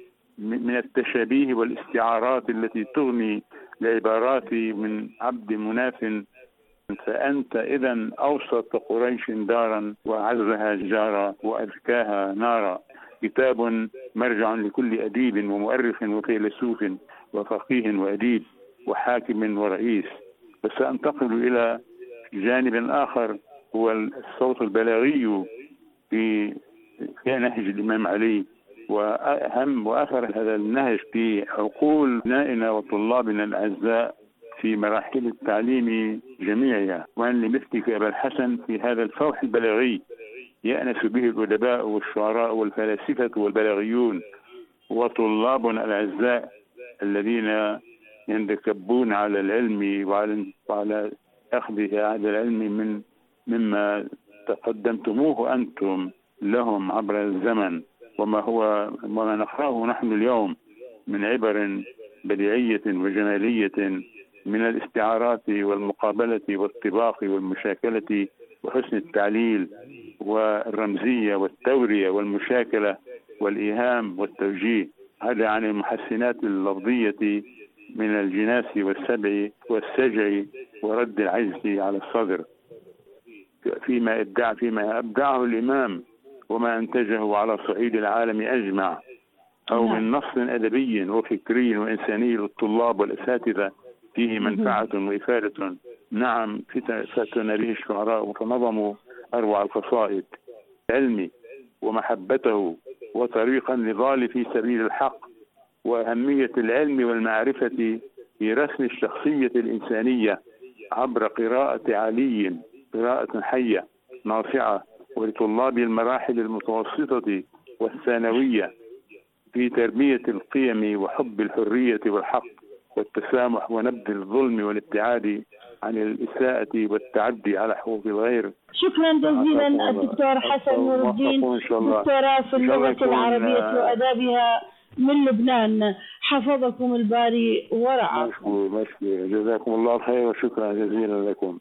من التشابيه والاستعارات التي تغني العبارات من عبد مناف. فأنت إذن أوسط قريش دارا وأعزها جارا وأزكاها نارا. كتاب مرجع لكل أديب ومؤرخ وفيلسوف وفقيه وأديب، وحاكم ورئيس. وسأنتقل إلى جانب آخر هو الصوت البلاغي في في نهج الإمام علي، وأهم وأثر هذا النهج في عقول أبنائنا وطلابنا الأعزاء في مراحل التعليم جميعها، وأن لمثلك أبا الحسن في هذا الفوح البلاغي يأنس به الأدباء والشعراء والفلاسفة والبلاغيون وطلابنا الأعزاء الذين ينكبون على العلم وعلى وعلى أخذ هذا العلم من مما تقدمتموه أنتم لهم عبر الزمن، وما هو وما نقرأه نحن اليوم من عبر بديعية وجمالية من الاستعارات والمقابلة والطباق والمشاكلة وحسن التعليل والرمزية والتورية والمشاكلة والإيهام والتوجيه. هذا عن المحسنات اللفظية من الجناس والسبع والسجع ورد العجز على الصدر، فيما ابدع فيما ابدعه الامام وما انتجه على صعيد العالم اجمع، او من نص ادبي وفكري وانساني للطلاب والاساتذه فيه منفعه وافاده. نعم، فتن به الشعراء فنظموا اروع القصائد علمي ومحبته وطريق النضال في سبيل الحق وأهمية العلم والمعرفة في رسم الشخصية الإنسانية عبر قراءة علي، قراءة حية ناصعة، ولطلاب المراحل المتوسطة والثانوية في تربية القيم وحب الحرية والحق والتسامح ونبذ الظلم والابتعاد عن الإساءة والتعدي على حقوق الغير. شكرا جزيلا الدكتور حسن نور الدين، دكتوراه في اللغة العربية وآدابها من لبنان، حفظكم الباري ورعاكم. مشكور، جزاكم الله خير وشكرا جزيلا لكم.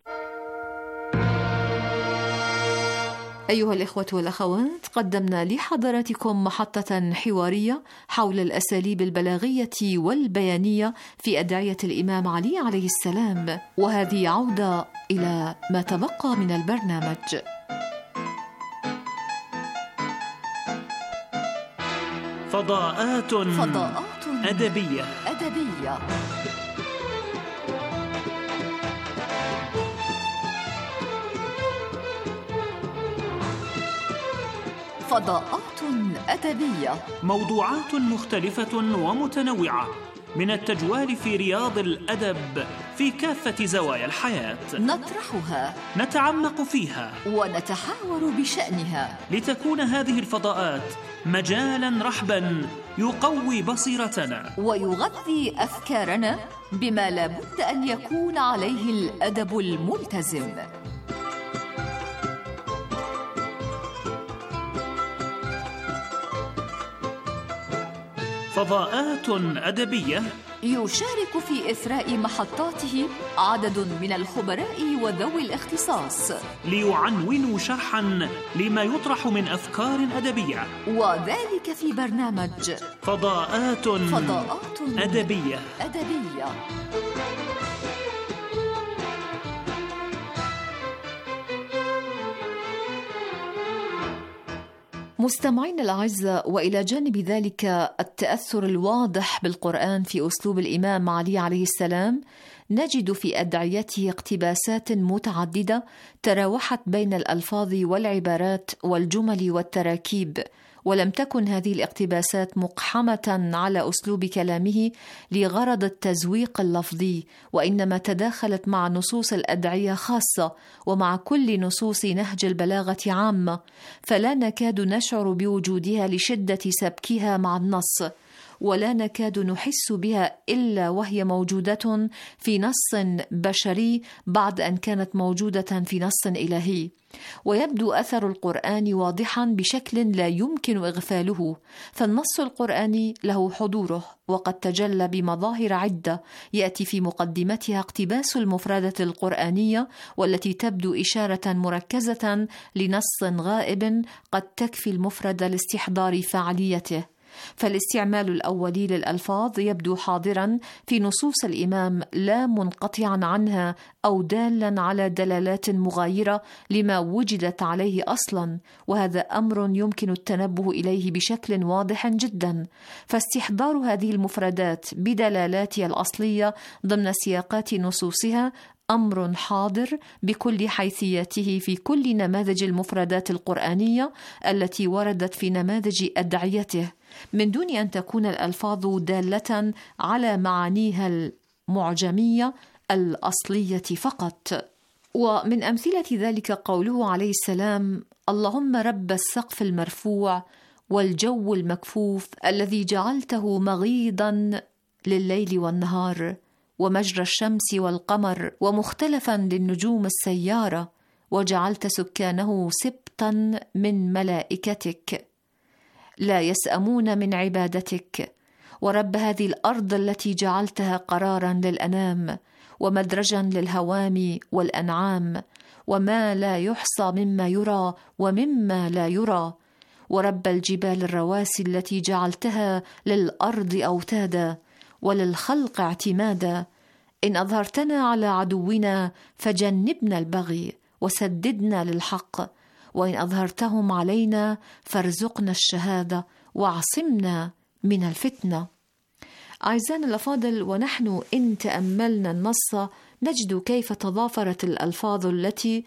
أيها الإخوة والأخوات، قدمنا لحضراتكم محطة حوارية حول الأساليب البلاغية والبيانية في أدعية الإمام علي عليه السلام، وهذه عودة إلى ما تبقى من البرنامج. فضاءات فضاءات أدبية أدبية فضاءات أدبية، موضوعات مختلفة ومتنوعة من التجوال في رياض الأدب في كافة زوايا الحياة، نطرحها، نتعمق فيها ونتحاور بشأنها، لتكون هذه الفضاءات مجالا رحبا يقوي بصيرتنا ويغذي أفكارنا بما لا بد أن يكون عليه الأدب الملتزم. فضاءات أدبية يشارك في إثراء محطاته عدد من الخبراء وذوي الاختصاص ليعنونوا شرحا لما يطرح من أفكار أدبية، وذلك في برنامج فضاءات فضاءات أدبية أدبية. مستمعين الأعزاء، وإلى جانب ذلك التأثر الواضح بالقرآن في أسلوب الإمام علي عليه السلام، نجد في أدعيته اقتباسات متعددة تراوحت بين الألفاظ والعبارات والجمل والتراكيب، ولم تكن هذه الاقتباسات مقحمة على أسلوب كلامه لغرض التزويق اللفظي، وإنما تداخلت مع نصوص الأدعية خاصة ومع كل نصوص نهج البلاغة عامة، فلا نكاد نشعر بوجودها لشدة سبكها مع النص، ولا نكاد نحس بها إلا وهي موجودة في نص بشري بعد أن كانت موجودة في نص إلهي. ويبدو أثر القرآن واضحا بشكل لا يمكن إغفاله، فالنص القرآني له حضوره، وقد تجلى بمظاهر عدة يأتي في مقدمتها اقتباس المفردة القرآنية، والتي تبدو إشارة مركزة لنص غائب قد تكفي المفردة لاستحضار فعاليته. فالاستعمال الأولي للألفاظ يبدو حاضرا في نصوص الإمام لا منقطعا عنها أو دالا على دلالات مغايرة لما وجدت عليه أصلا، وهذا أمر يمكن التنبه إليه بشكل واضح جدا. فاستحضار هذه المفردات بدلالاتها الأصلية ضمن سياقات نصوصها أمر حاضر بكل حيثياته في كل نماذج المفردات القرآنية التي وردت في نماذج أدعيته، من دون أن تكون الألفاظ دالة على معانيها المعجمية الأصلية فقط. ومن أمثلة ذلك قوله عليه السلام: اللهم رب السقف المرفوع والجو المكفوف الذي جعلته مغيضا لليل والنهار ومجرى الشمس والقمر ومختلفا للنجوم السيارة، وجعلت سكانه سبطا من ملائكتك لا يسأمون من عبادتك، ورب هذه الأرض التي جعلتها قرارا للأنام ومدرجا للهوام والأنعام وما لا يحصى مما يرى ومما لا يرى، ورب الجبال الرواسي التي جعلتها للأرض أوتادا وللخلق اعتمادا، إن أظهرتنا على عدونا فجنبنا البغي وسددنا للحق، وإن أظهرتهم علينا فارزقنا الشهادة واعصمنا من الفتنة. أعزائنا الأفاضل، ونحن إن تأملنا النص نجد كيف تضافرت الألفاظ التي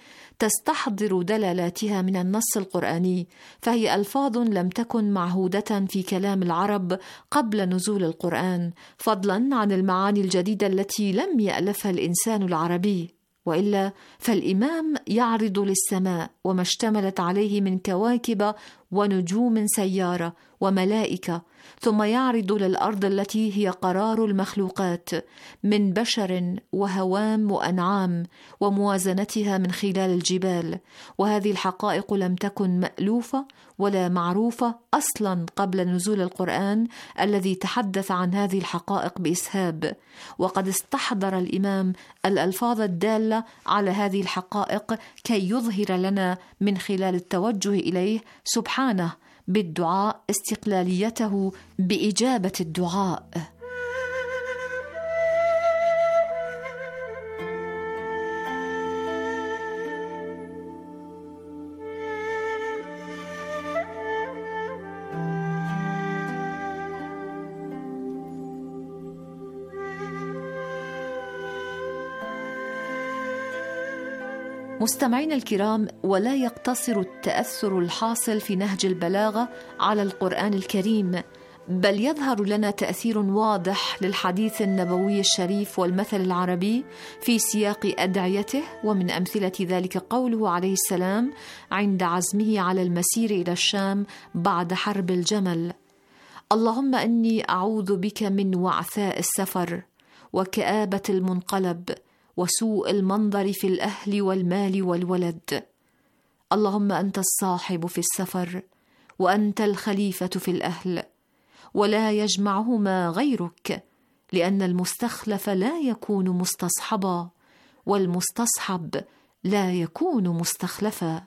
تستحضر دلالاتها من النص القرآني، فهي ألفاظ لم تكن معهودة في كلام العرب قبل نزول القرآن، فضلا عن المعاني الجديدة التي لم يألفها الإنسان العربي، وإلا فالإمام يعرض للسماء وما اشتملت عليه من كواكب ونجوم سيارة وملائكة، ثم يعرض للأرض التي هي قرار المخلوقات من بشر وهوام وأنعام وموازنتها من خلال الجبال، وهذه الحقائق لم تكن مألوفة ولا معروفة أصلا قبل نزول القرآن الذي تحدث عن هذه الحقائق بإسهاب. وقد استحضر الإمام الألفاظ الدالة على هذه الحقائق كي يظهر لنا من خلال التوجه إليه سبحانه بالدعاء استقلاليته بإجابة الدعاء. مستمعين الكرام، ولا يقتصر التأثر الحاصل في نهج البلاغة على القرآن الكريم، بل يظهر لنا تأثير واضح للحديث النبوي الشريف والمثل العربي في سياق أدعيته. ومن أمثلة ذلك قوله عليه السلام عند عزمه على المسير إلى الشام بعد حرب الجمل: اللهم إني أعوذ بك من وعثاء السفر وكآبة المنقلب وسوء المنظر في الأهل والمال والولد. اللهم أنت الصاحب في السفر وأنت الخليفة في الأهل، ولا يجمعهما غيرك، لأن المستخلف لا يكون مستصحبا والمستصحب لا يكون مستخلفا.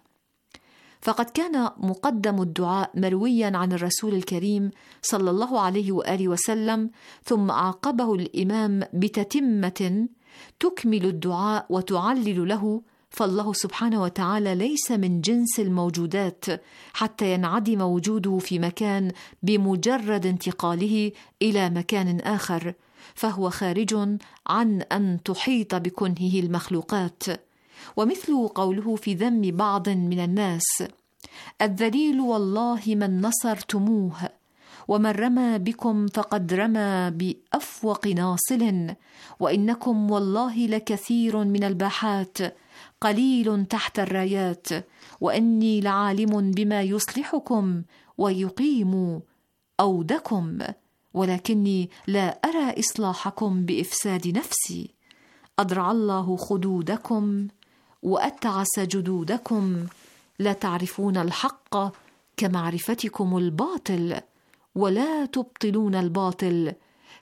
فقد كان مقدم الدعاء مرويا عن الرسول الكريم صلى الله عليه وآله وسلم، ثم أعقبه الإمام بتتمة تكمل الدعاء وتعلل له، فالله سبحانه وتعالى ليس من جنس الموجودات حتى ينعدم وجوده في مكان بمجرد انتقاله إلى مكان آخر، فهو خارج عن أن تحيط بكنهه المخلوقات. ومثل قوله في ذم بعض من الناس: الذليل والله من نصرتموه، ومن رمى بكم فقد رمى بأفوق ناصل، وإنكم والله لكثير من الباحات قليل تحت الرايات، وإني لعالم بما يصلحكم ويقيم أودكم، ولكني لا أرى إصلاحكم بإفساد نفسي. أضرع الله خدودكم وأتعس جدودكم، لا تعرفون الحق كمعرفتكم الباطل، ولا تبطلون الباطل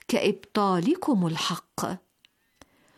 كإبطالكم الحق.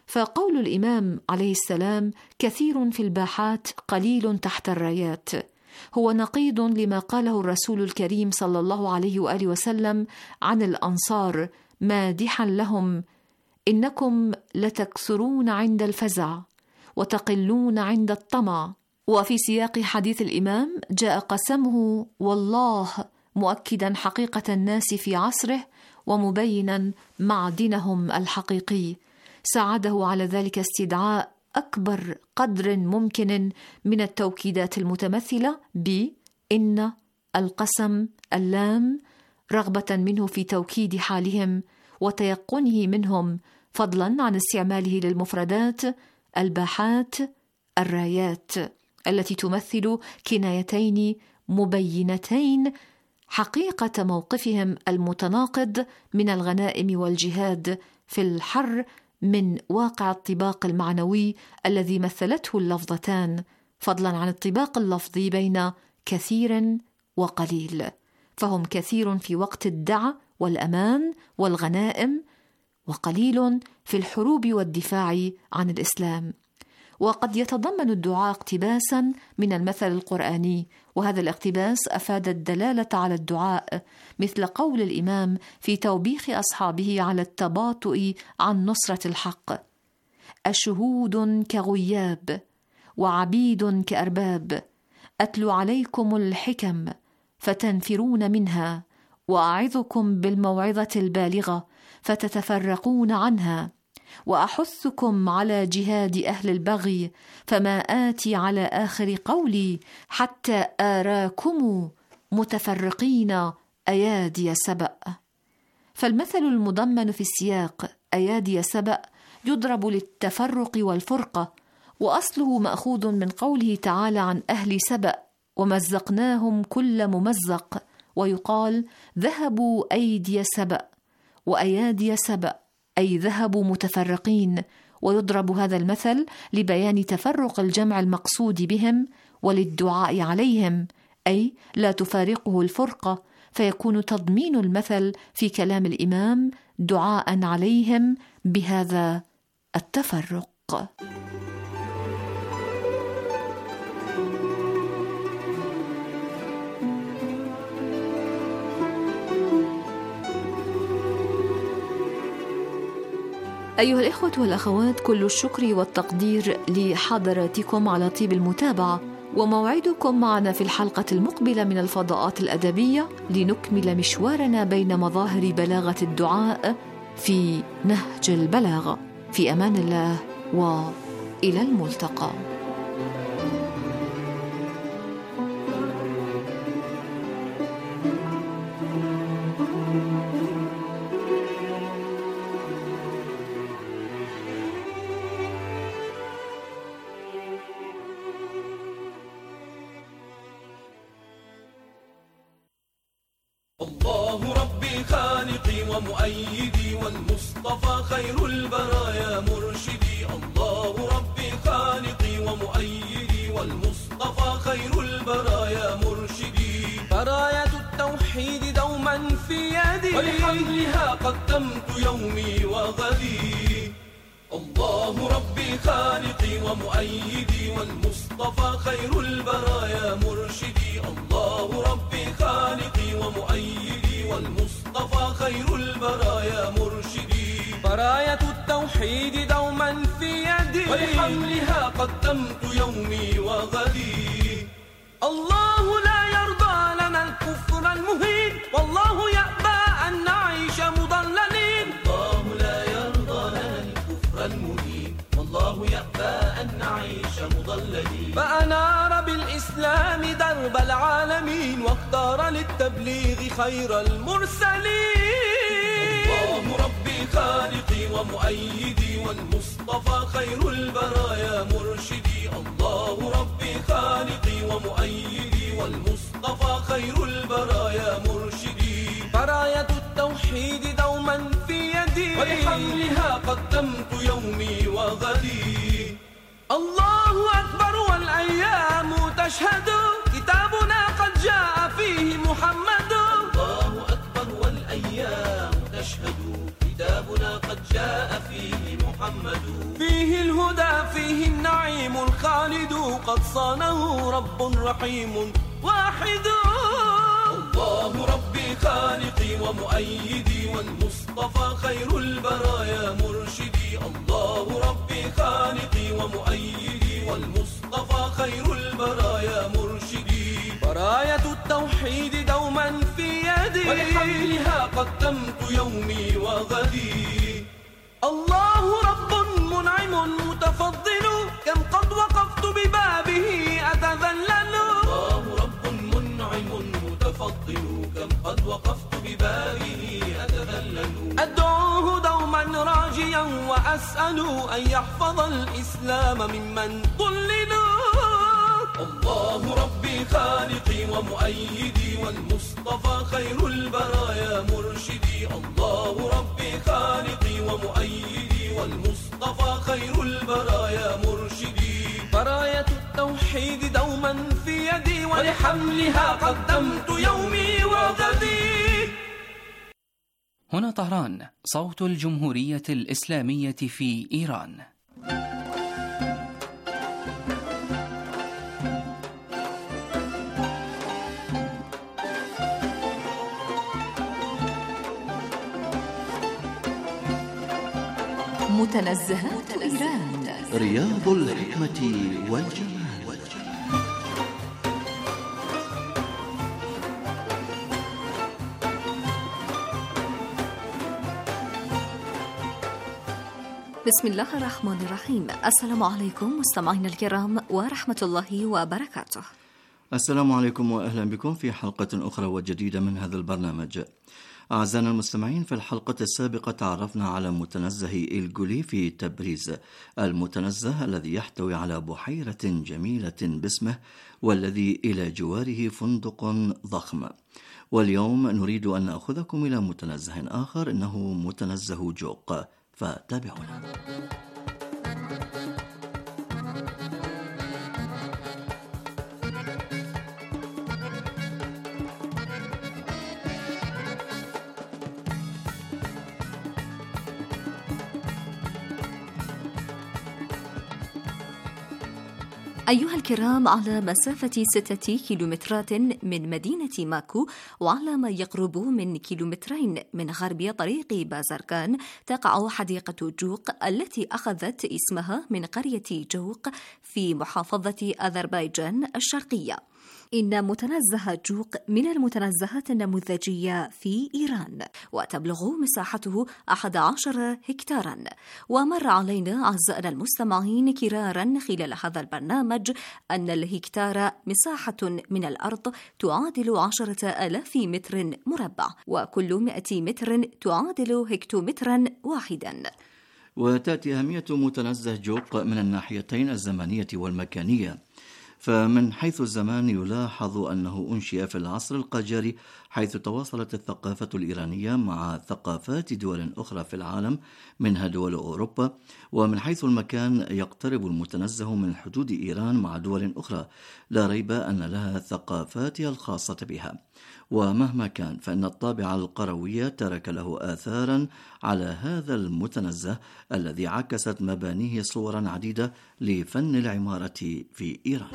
فقول الإمام عليه السلام كثير في الباحات قليل تحت الرايات هو نقيض لما قاله الرسول الكريم صلى الله عليه وآله وسلم عن الأنصار مادحا لهم: إنكم لتكثرون عند الفزع وتقلون عند الطمع. وفي سياق حديث الإمام جاء قسمه والله، مؤكدا حقيقة الناس في عصره ومبينا معدنهم الحقيقي. ساعده على ذلك استدعاء أكبر قدر ممكن من التوكيدات المتمثلة ب إن، القسم، اللام، رغبة منه في توكيد حالهم وتيقنه منهم، فضلا عن استعماله للمفردات، الباحات، الرايات، التي تمثل كنايتين مبينتين حقيقة موقفهم المتناقض من الغنائم والجهاد في الحر من واقع الطباق المعنوي الذي مثلته اللفظتان، فضلا عن الطباق اللفظي بين كثير وقليل، فهم كثير في وقت الدعة والأمان والغنائم، وقليل في الحروب والدفاع عن الإسلام. وقد يتضمن الدعاء اقتباسا من المثل القرآني، وهذا الاقتباس أفاد الدلالة على الدعاء، مثل قول الإمام في توبيخ أصحابه على التباطؤ عن نصرة الحق: أشهود كغياب وعبيد كأرباب، أتلو عليكم الحكم فتنفرون منها، وأعظكم بالموعظة البالغة فتتفرقون عنها، وأحثكم على جهاد أهل البغي، فما آتي على آخر قولي حتى آراكم متفرقين أيادي سبأ. فالمثل المضمن في السياق أيادي سبأ يضرب للتفرق والفرقة، وأصله مأخوذ من قوله تعالى عن أهل سبأ: ومزقناهم كل ممزق، ويقال ذهبوا أيدي سبأ وأيادي سبأ، أي ذهبوا متفرقين. ويضرب هذا المثل لبيان تفرق الجمع المقصود بهم وللدعاء عليهم، أي لا تفارقه الفرقة، فيكون تضمين المثل في كلام الإمام دعاء عليهم بهذا التفرق. أيها الإخوة والأخوات، كل الشكر والتقدير لحضراتكم على طيب المتابعة، وموعدكم معنا في الحلقة المقبلة من الفضاءات الأدبية لنكمل مشوارنا بين مظاهر بلاغة الدعاء في نهج البلاغة. في أمان الله وإلى الملتقى. الله ربي خالقي ومؤيدي والمصطفى خير البرايا مرشدي. الله ربي خالقي ومؤيدي والمصطفى خير البرايا مرشدي. براية التوحيد دوما في يدي ولحملها قدمت يومي وغدي. الله ربي خالقي ومؤيدي والمصطفى خير البرايا مرشدي. الله ربي خالقي ومؤيدي والمصطفى خير البرايا مرشدي. براية التوحيد دوما في يدي ولحملها قدمت يومي وغدي. الله لا يرضى لنا الكفر المهين والله يأبى أن نعيش مضللين. الله لا يرضى لنا الكفر المهين والله يأبى أن نعيش مضللين. فأنار بالإسلام درب العالمين واختار للتبليغ خير المرسلين. الله ربي خالقي ومؤيدي والمصطفى خير البرايا مرشدي. الله ربي خالقي ومؤيدي والمصطفى خير البرايا مرشدي. براية التوحيد دوما في يدي ولحملها قدمت يومي وغدي. الله أكبر والأيام تشهد كتابنا قد جاء فيه محمد. الله أكبر والأيام تشهد كتابنا قد جاء فيه محمد. فيه الهدى فيه النعيم الخالد قد صانه رب رحيم واحد. الله ربي خالقي ومؤيدي والمصطفى خير البرايا مرشدي. الله ربي خالقي ومؤيدي والمصطفى خير البرايا مرشدي. براية التوحيد دوما في يدي ولحملها قدمت يومي وغدي. الله رب منعم متفضل كم قد وقفت ببابه أتذلل. الله رب منعم متفضل كم قد وقفت ببابه أتذلل. أدعوه دوما راجيا وأسأل أن يحفظ الإسلام ممن ضللوا. الله ربي خالقي ومؤيدي والمصطفى خير البرايا مرشدي. الله ربي خالقي ومؤيدي والمصطفى خير البرايا مرشدي. براية التوحيد دوما في يدي ولحملها قدمت يومي وغدي. هنا طهران، صوت الجمهورية الإسلامية في إيران. متنزهات إيران. رياض الحكمة والجمال. بسم الله الرحمن الرحيم. السلام عليكم مستمعينا الكرام ورحمة الله وبركاته. السلام عليكم وأهلا بكم في حلقة أخرى وجديدة من هذا البرنامج. أعزائنا المستمعين، في الحلقة السابقة تعرفنا على متنزه إلجولي في تبريز، المتنزه الذي يحتوي على بحيرة جميلة باسمه والذي إلى جواره فندق ضخم. واليوم نريد أن نأخذكم إلى متنزه آخر، إنه متنزه جوق، فتابعونا. أيها الكرام، على مسافة ستة كيلومترات من مدينة ماكو وعلى ما يقرب من كيلومترين من غرب طريق بازركان تقع حديقة جوق التي أخذت اسمها من قرية جوق في محافظة أذربيجان الشرقية. إن متنزه جوق من المتنزهات النموذجية في إيران، وتبلغ مساحته أحد عشر هكتارا. ومر علينا أعزائنا المستمعين كرارا خلال هذا البرنامج أن الهكتار مساحة من الأرض تعادل عشرة آلاف متر مربع، وكل مئة متر تعادل هكتومترا واحدا. وتأتي أهمية متنزه جوق من الناحيتين الزمنية والمكانية. فمن حيث الزمان يلاحظ أنه أنشئ في العصر القاجاري، حيث تواصلت الثقافة الإيرانية مع ثقافات دول أخرى في العالم منها دول أوروبا. ومن حيث المكان يقترب المتنزه من حدود إيران مع دول أخرى، لا ريب أن لها ثقافاتها الخاصة بها. ومهما كان فإن الطابع القروي ترك له آثارا على هذا المتنزه الذي عكست مبانيه صورا عديدة لفن العمارة في إيران.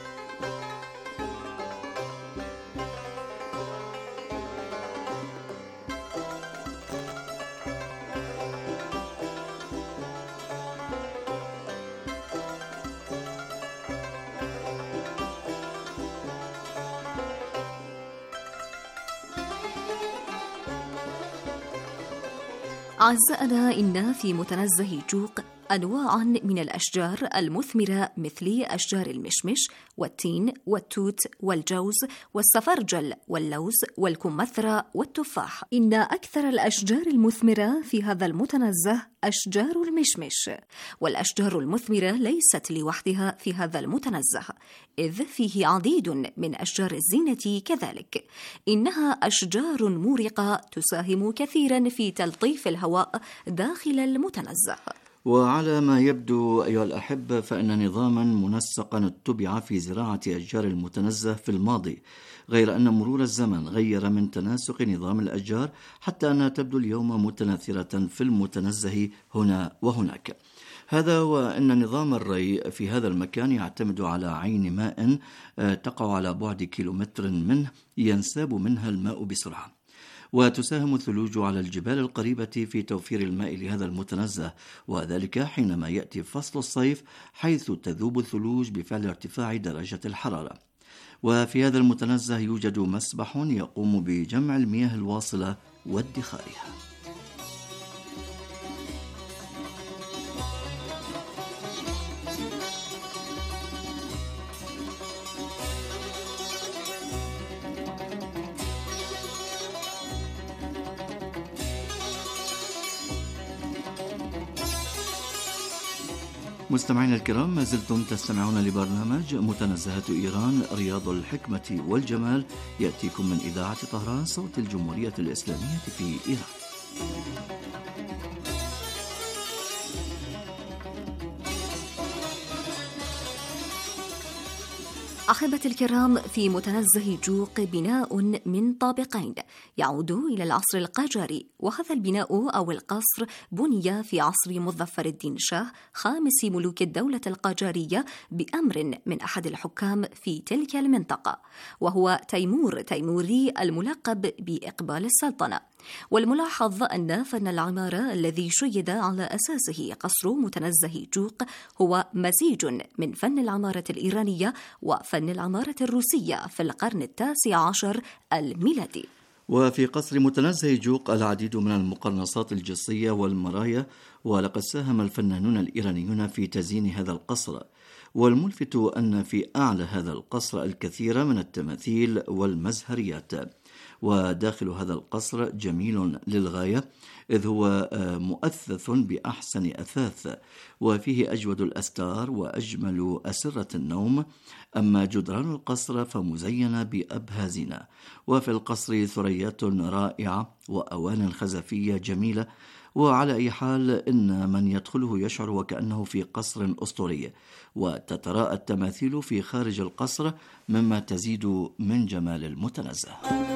أعزائنا، إن في متنزه جوق أنواعا من الأشجار المثمرة مثل أشجار المشمش والتين والتوت والجوز والسفرجل واللوز والكمثرى والتفاح. إن أكثر الأشجار المثمرة في هذا المتنزه أشجار المشمش، والأشجار المثمرة ليست لوحدها في هذا المتنزه، إذ فيه عديد من أشجار الزينة كذلك. إنها أشجار مورقة تساهم كثيرا في تلطيف الهواء داخل المتنزه. وعلى ما يبدو أيها الأحبة فإن نظاما منسقا اتبع في زراعة أشجار المتنزه في الماضي، غير أن مرور الزمن غير من تناسق نظام الأشجار حتى أنها تبدو اليوم متناثرة في المتنزه هنا وهناك. هذا وأن نظام الري في هذا المكان يعتمد على عين ماء تقع على بعد كيلومتر منه ينساب منها الماء بسرعة. وتساهم الثلوج على الجبال القريبة في توفير الماء لهذا المتنزه، وذلك حينما يأتي فصل الصيف حيث تذوب الثلوج بفعل ارتفاع درجة الحرارة. وفي هذا المتنزه يوجد مسبح يقوم بجمع المياه الواصلة وادخارها. مستمعينا الكرام، ما زلتم تستمعون لبرنامج متنزهات إيران رياض الحكمة والجمال، يأتيكم من إذاعة طهران صوت الجمهورية الإسلامية في إيران. أحبتي الكرام، في متنزه جوق بناء من طابقين يعود إلى العصر القاجاري، وهذا البناء أو القصر بني في عصر مظفر الدين شاه خامس ملوك الدولة القاجارية بأمر من أحد الحكام في تلك المنطقة، وهو تيمور تيموري الملقب بإقبال السلطنة. والملاحظ أن فن العمارة الذي شيد على أساسه قصر متنزه جوق هو مزيج من فن العمارة الإيرانية وفن العمارة الروسية في القرن التاسع عشر الميلادي. وفي قصر متنزه جوق العديد من المقرنصات الجصية والمرايا، ولقد ساهم الفنانون الإيرانيون في تزيين هذا القصر. والملفت أن في أعلى هذا القصر الكثير من التماثيل والمزهريات، وداخل هذا القصر جميل للغاية، إذ هو مؤثث بأحسن أثاث، وفيه أجود الأستار وأجمل أسرة النوم. أما جدران القصر فمزينة بأبهى زينة، وفي القصر ثريات رائعة وأوان خزفية جميلة. وعلى أي حال إن من يدخله يشعر وكأنه في قصر أسطوري، وتتراءى التماثيل في خارج القصر مما تزيد من جمال المتنزه.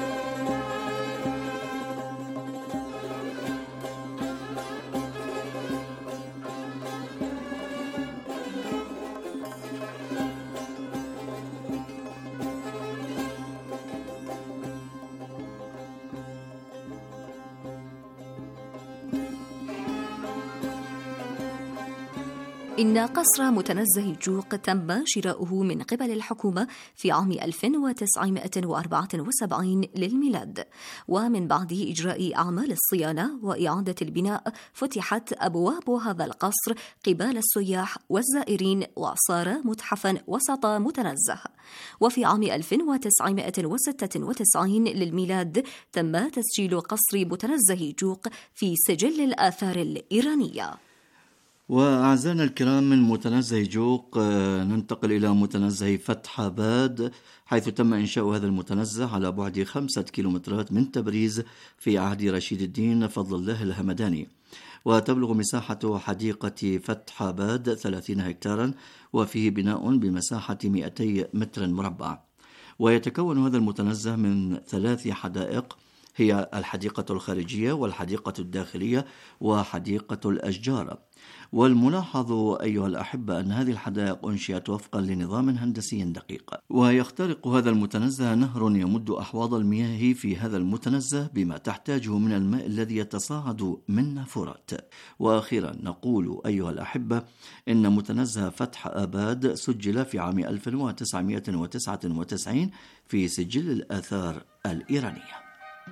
إن قصر متنزه جوق تم شراؤه من قبل الحكومة في عام ألف وتسعمائة وأربعة وسبعين للميلاد، ومن بعد إجراء أعمال الصيانة وإعادة البناء فتحت أبواب هذا القصر قبال السياح والزائرين، وصار متحفا وسط متنزه. وفي عام ألف وتسعمائة وستة وتسعين للميلاد تم تسجيل قصر متنزه جوق في سجل الآثار الإيرانية. وأعزائنا الكرام، من متنزه جوق ننتقل إلى متنزه فتحاباد، حيث تم إنشاء هذا المتنزه على بعد خمسة كيلومترات من تبريز في عهد رشيد الدين فضل الله الهمداني. وتبلغ مساحة حديقة فتحاباد ثلاثين هكتارا، وفيه بناء بمساحة مئتي متر مربع. ويتكون هذا المتنزه من ثلاث حدائق، هي الحديقة الخارجية والحديقة الداخلية وحديقة الأشجار. والملاحظ أيها الأحبة أن هذه الحدائق أنشئت وفقا لنظام هندسي دقيق. ويخترق هذا المتنزه نهر يمد أحواض المياه في هذا المتنزه بما تحتاجه من الماء الذي يتصاعد من نافورات. وأخيرا نقول أيها الأحبة إن متنزه فتح آباد سجل في عام ألف وتسعمائة وتسعة وتسعين في سجل الآثار الإيرانية.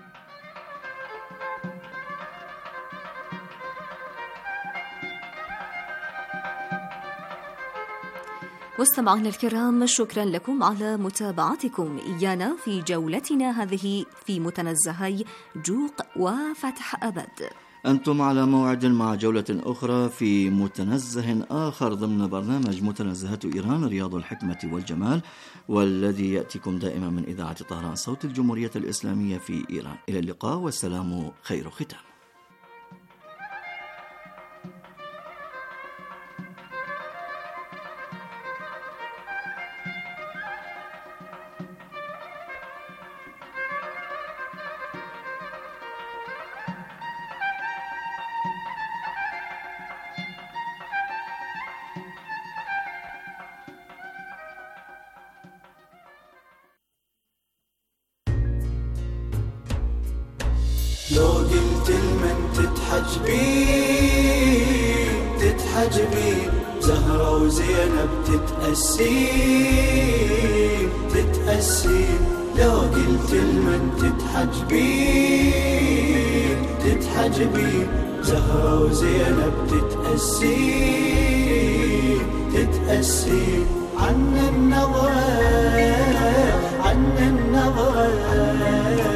مستمعينا الكرام، شكرا لكم على متابعتكم إيانا في جولتنا هذه في متنزهي جوق وفتح آباد. أنتم على موعد مع جولة أخرى في متنزه آخر ضمن برنامج متنزهات إيران رياض الحكمة والجمال، والذي يأتيكم دائما من إذاعة طهران صوت الجمهورية الإسلامية في إيران. إلى اللقاء والسلام خير ختام. لو قلت لمن تتحجبين تتحجبين زهرة وزينب تتأسين تتأسين لو قلت لمن تتحجبين تتحجبين زهرة وزينب تتأسين تتأسين عن النظرة عن النظرة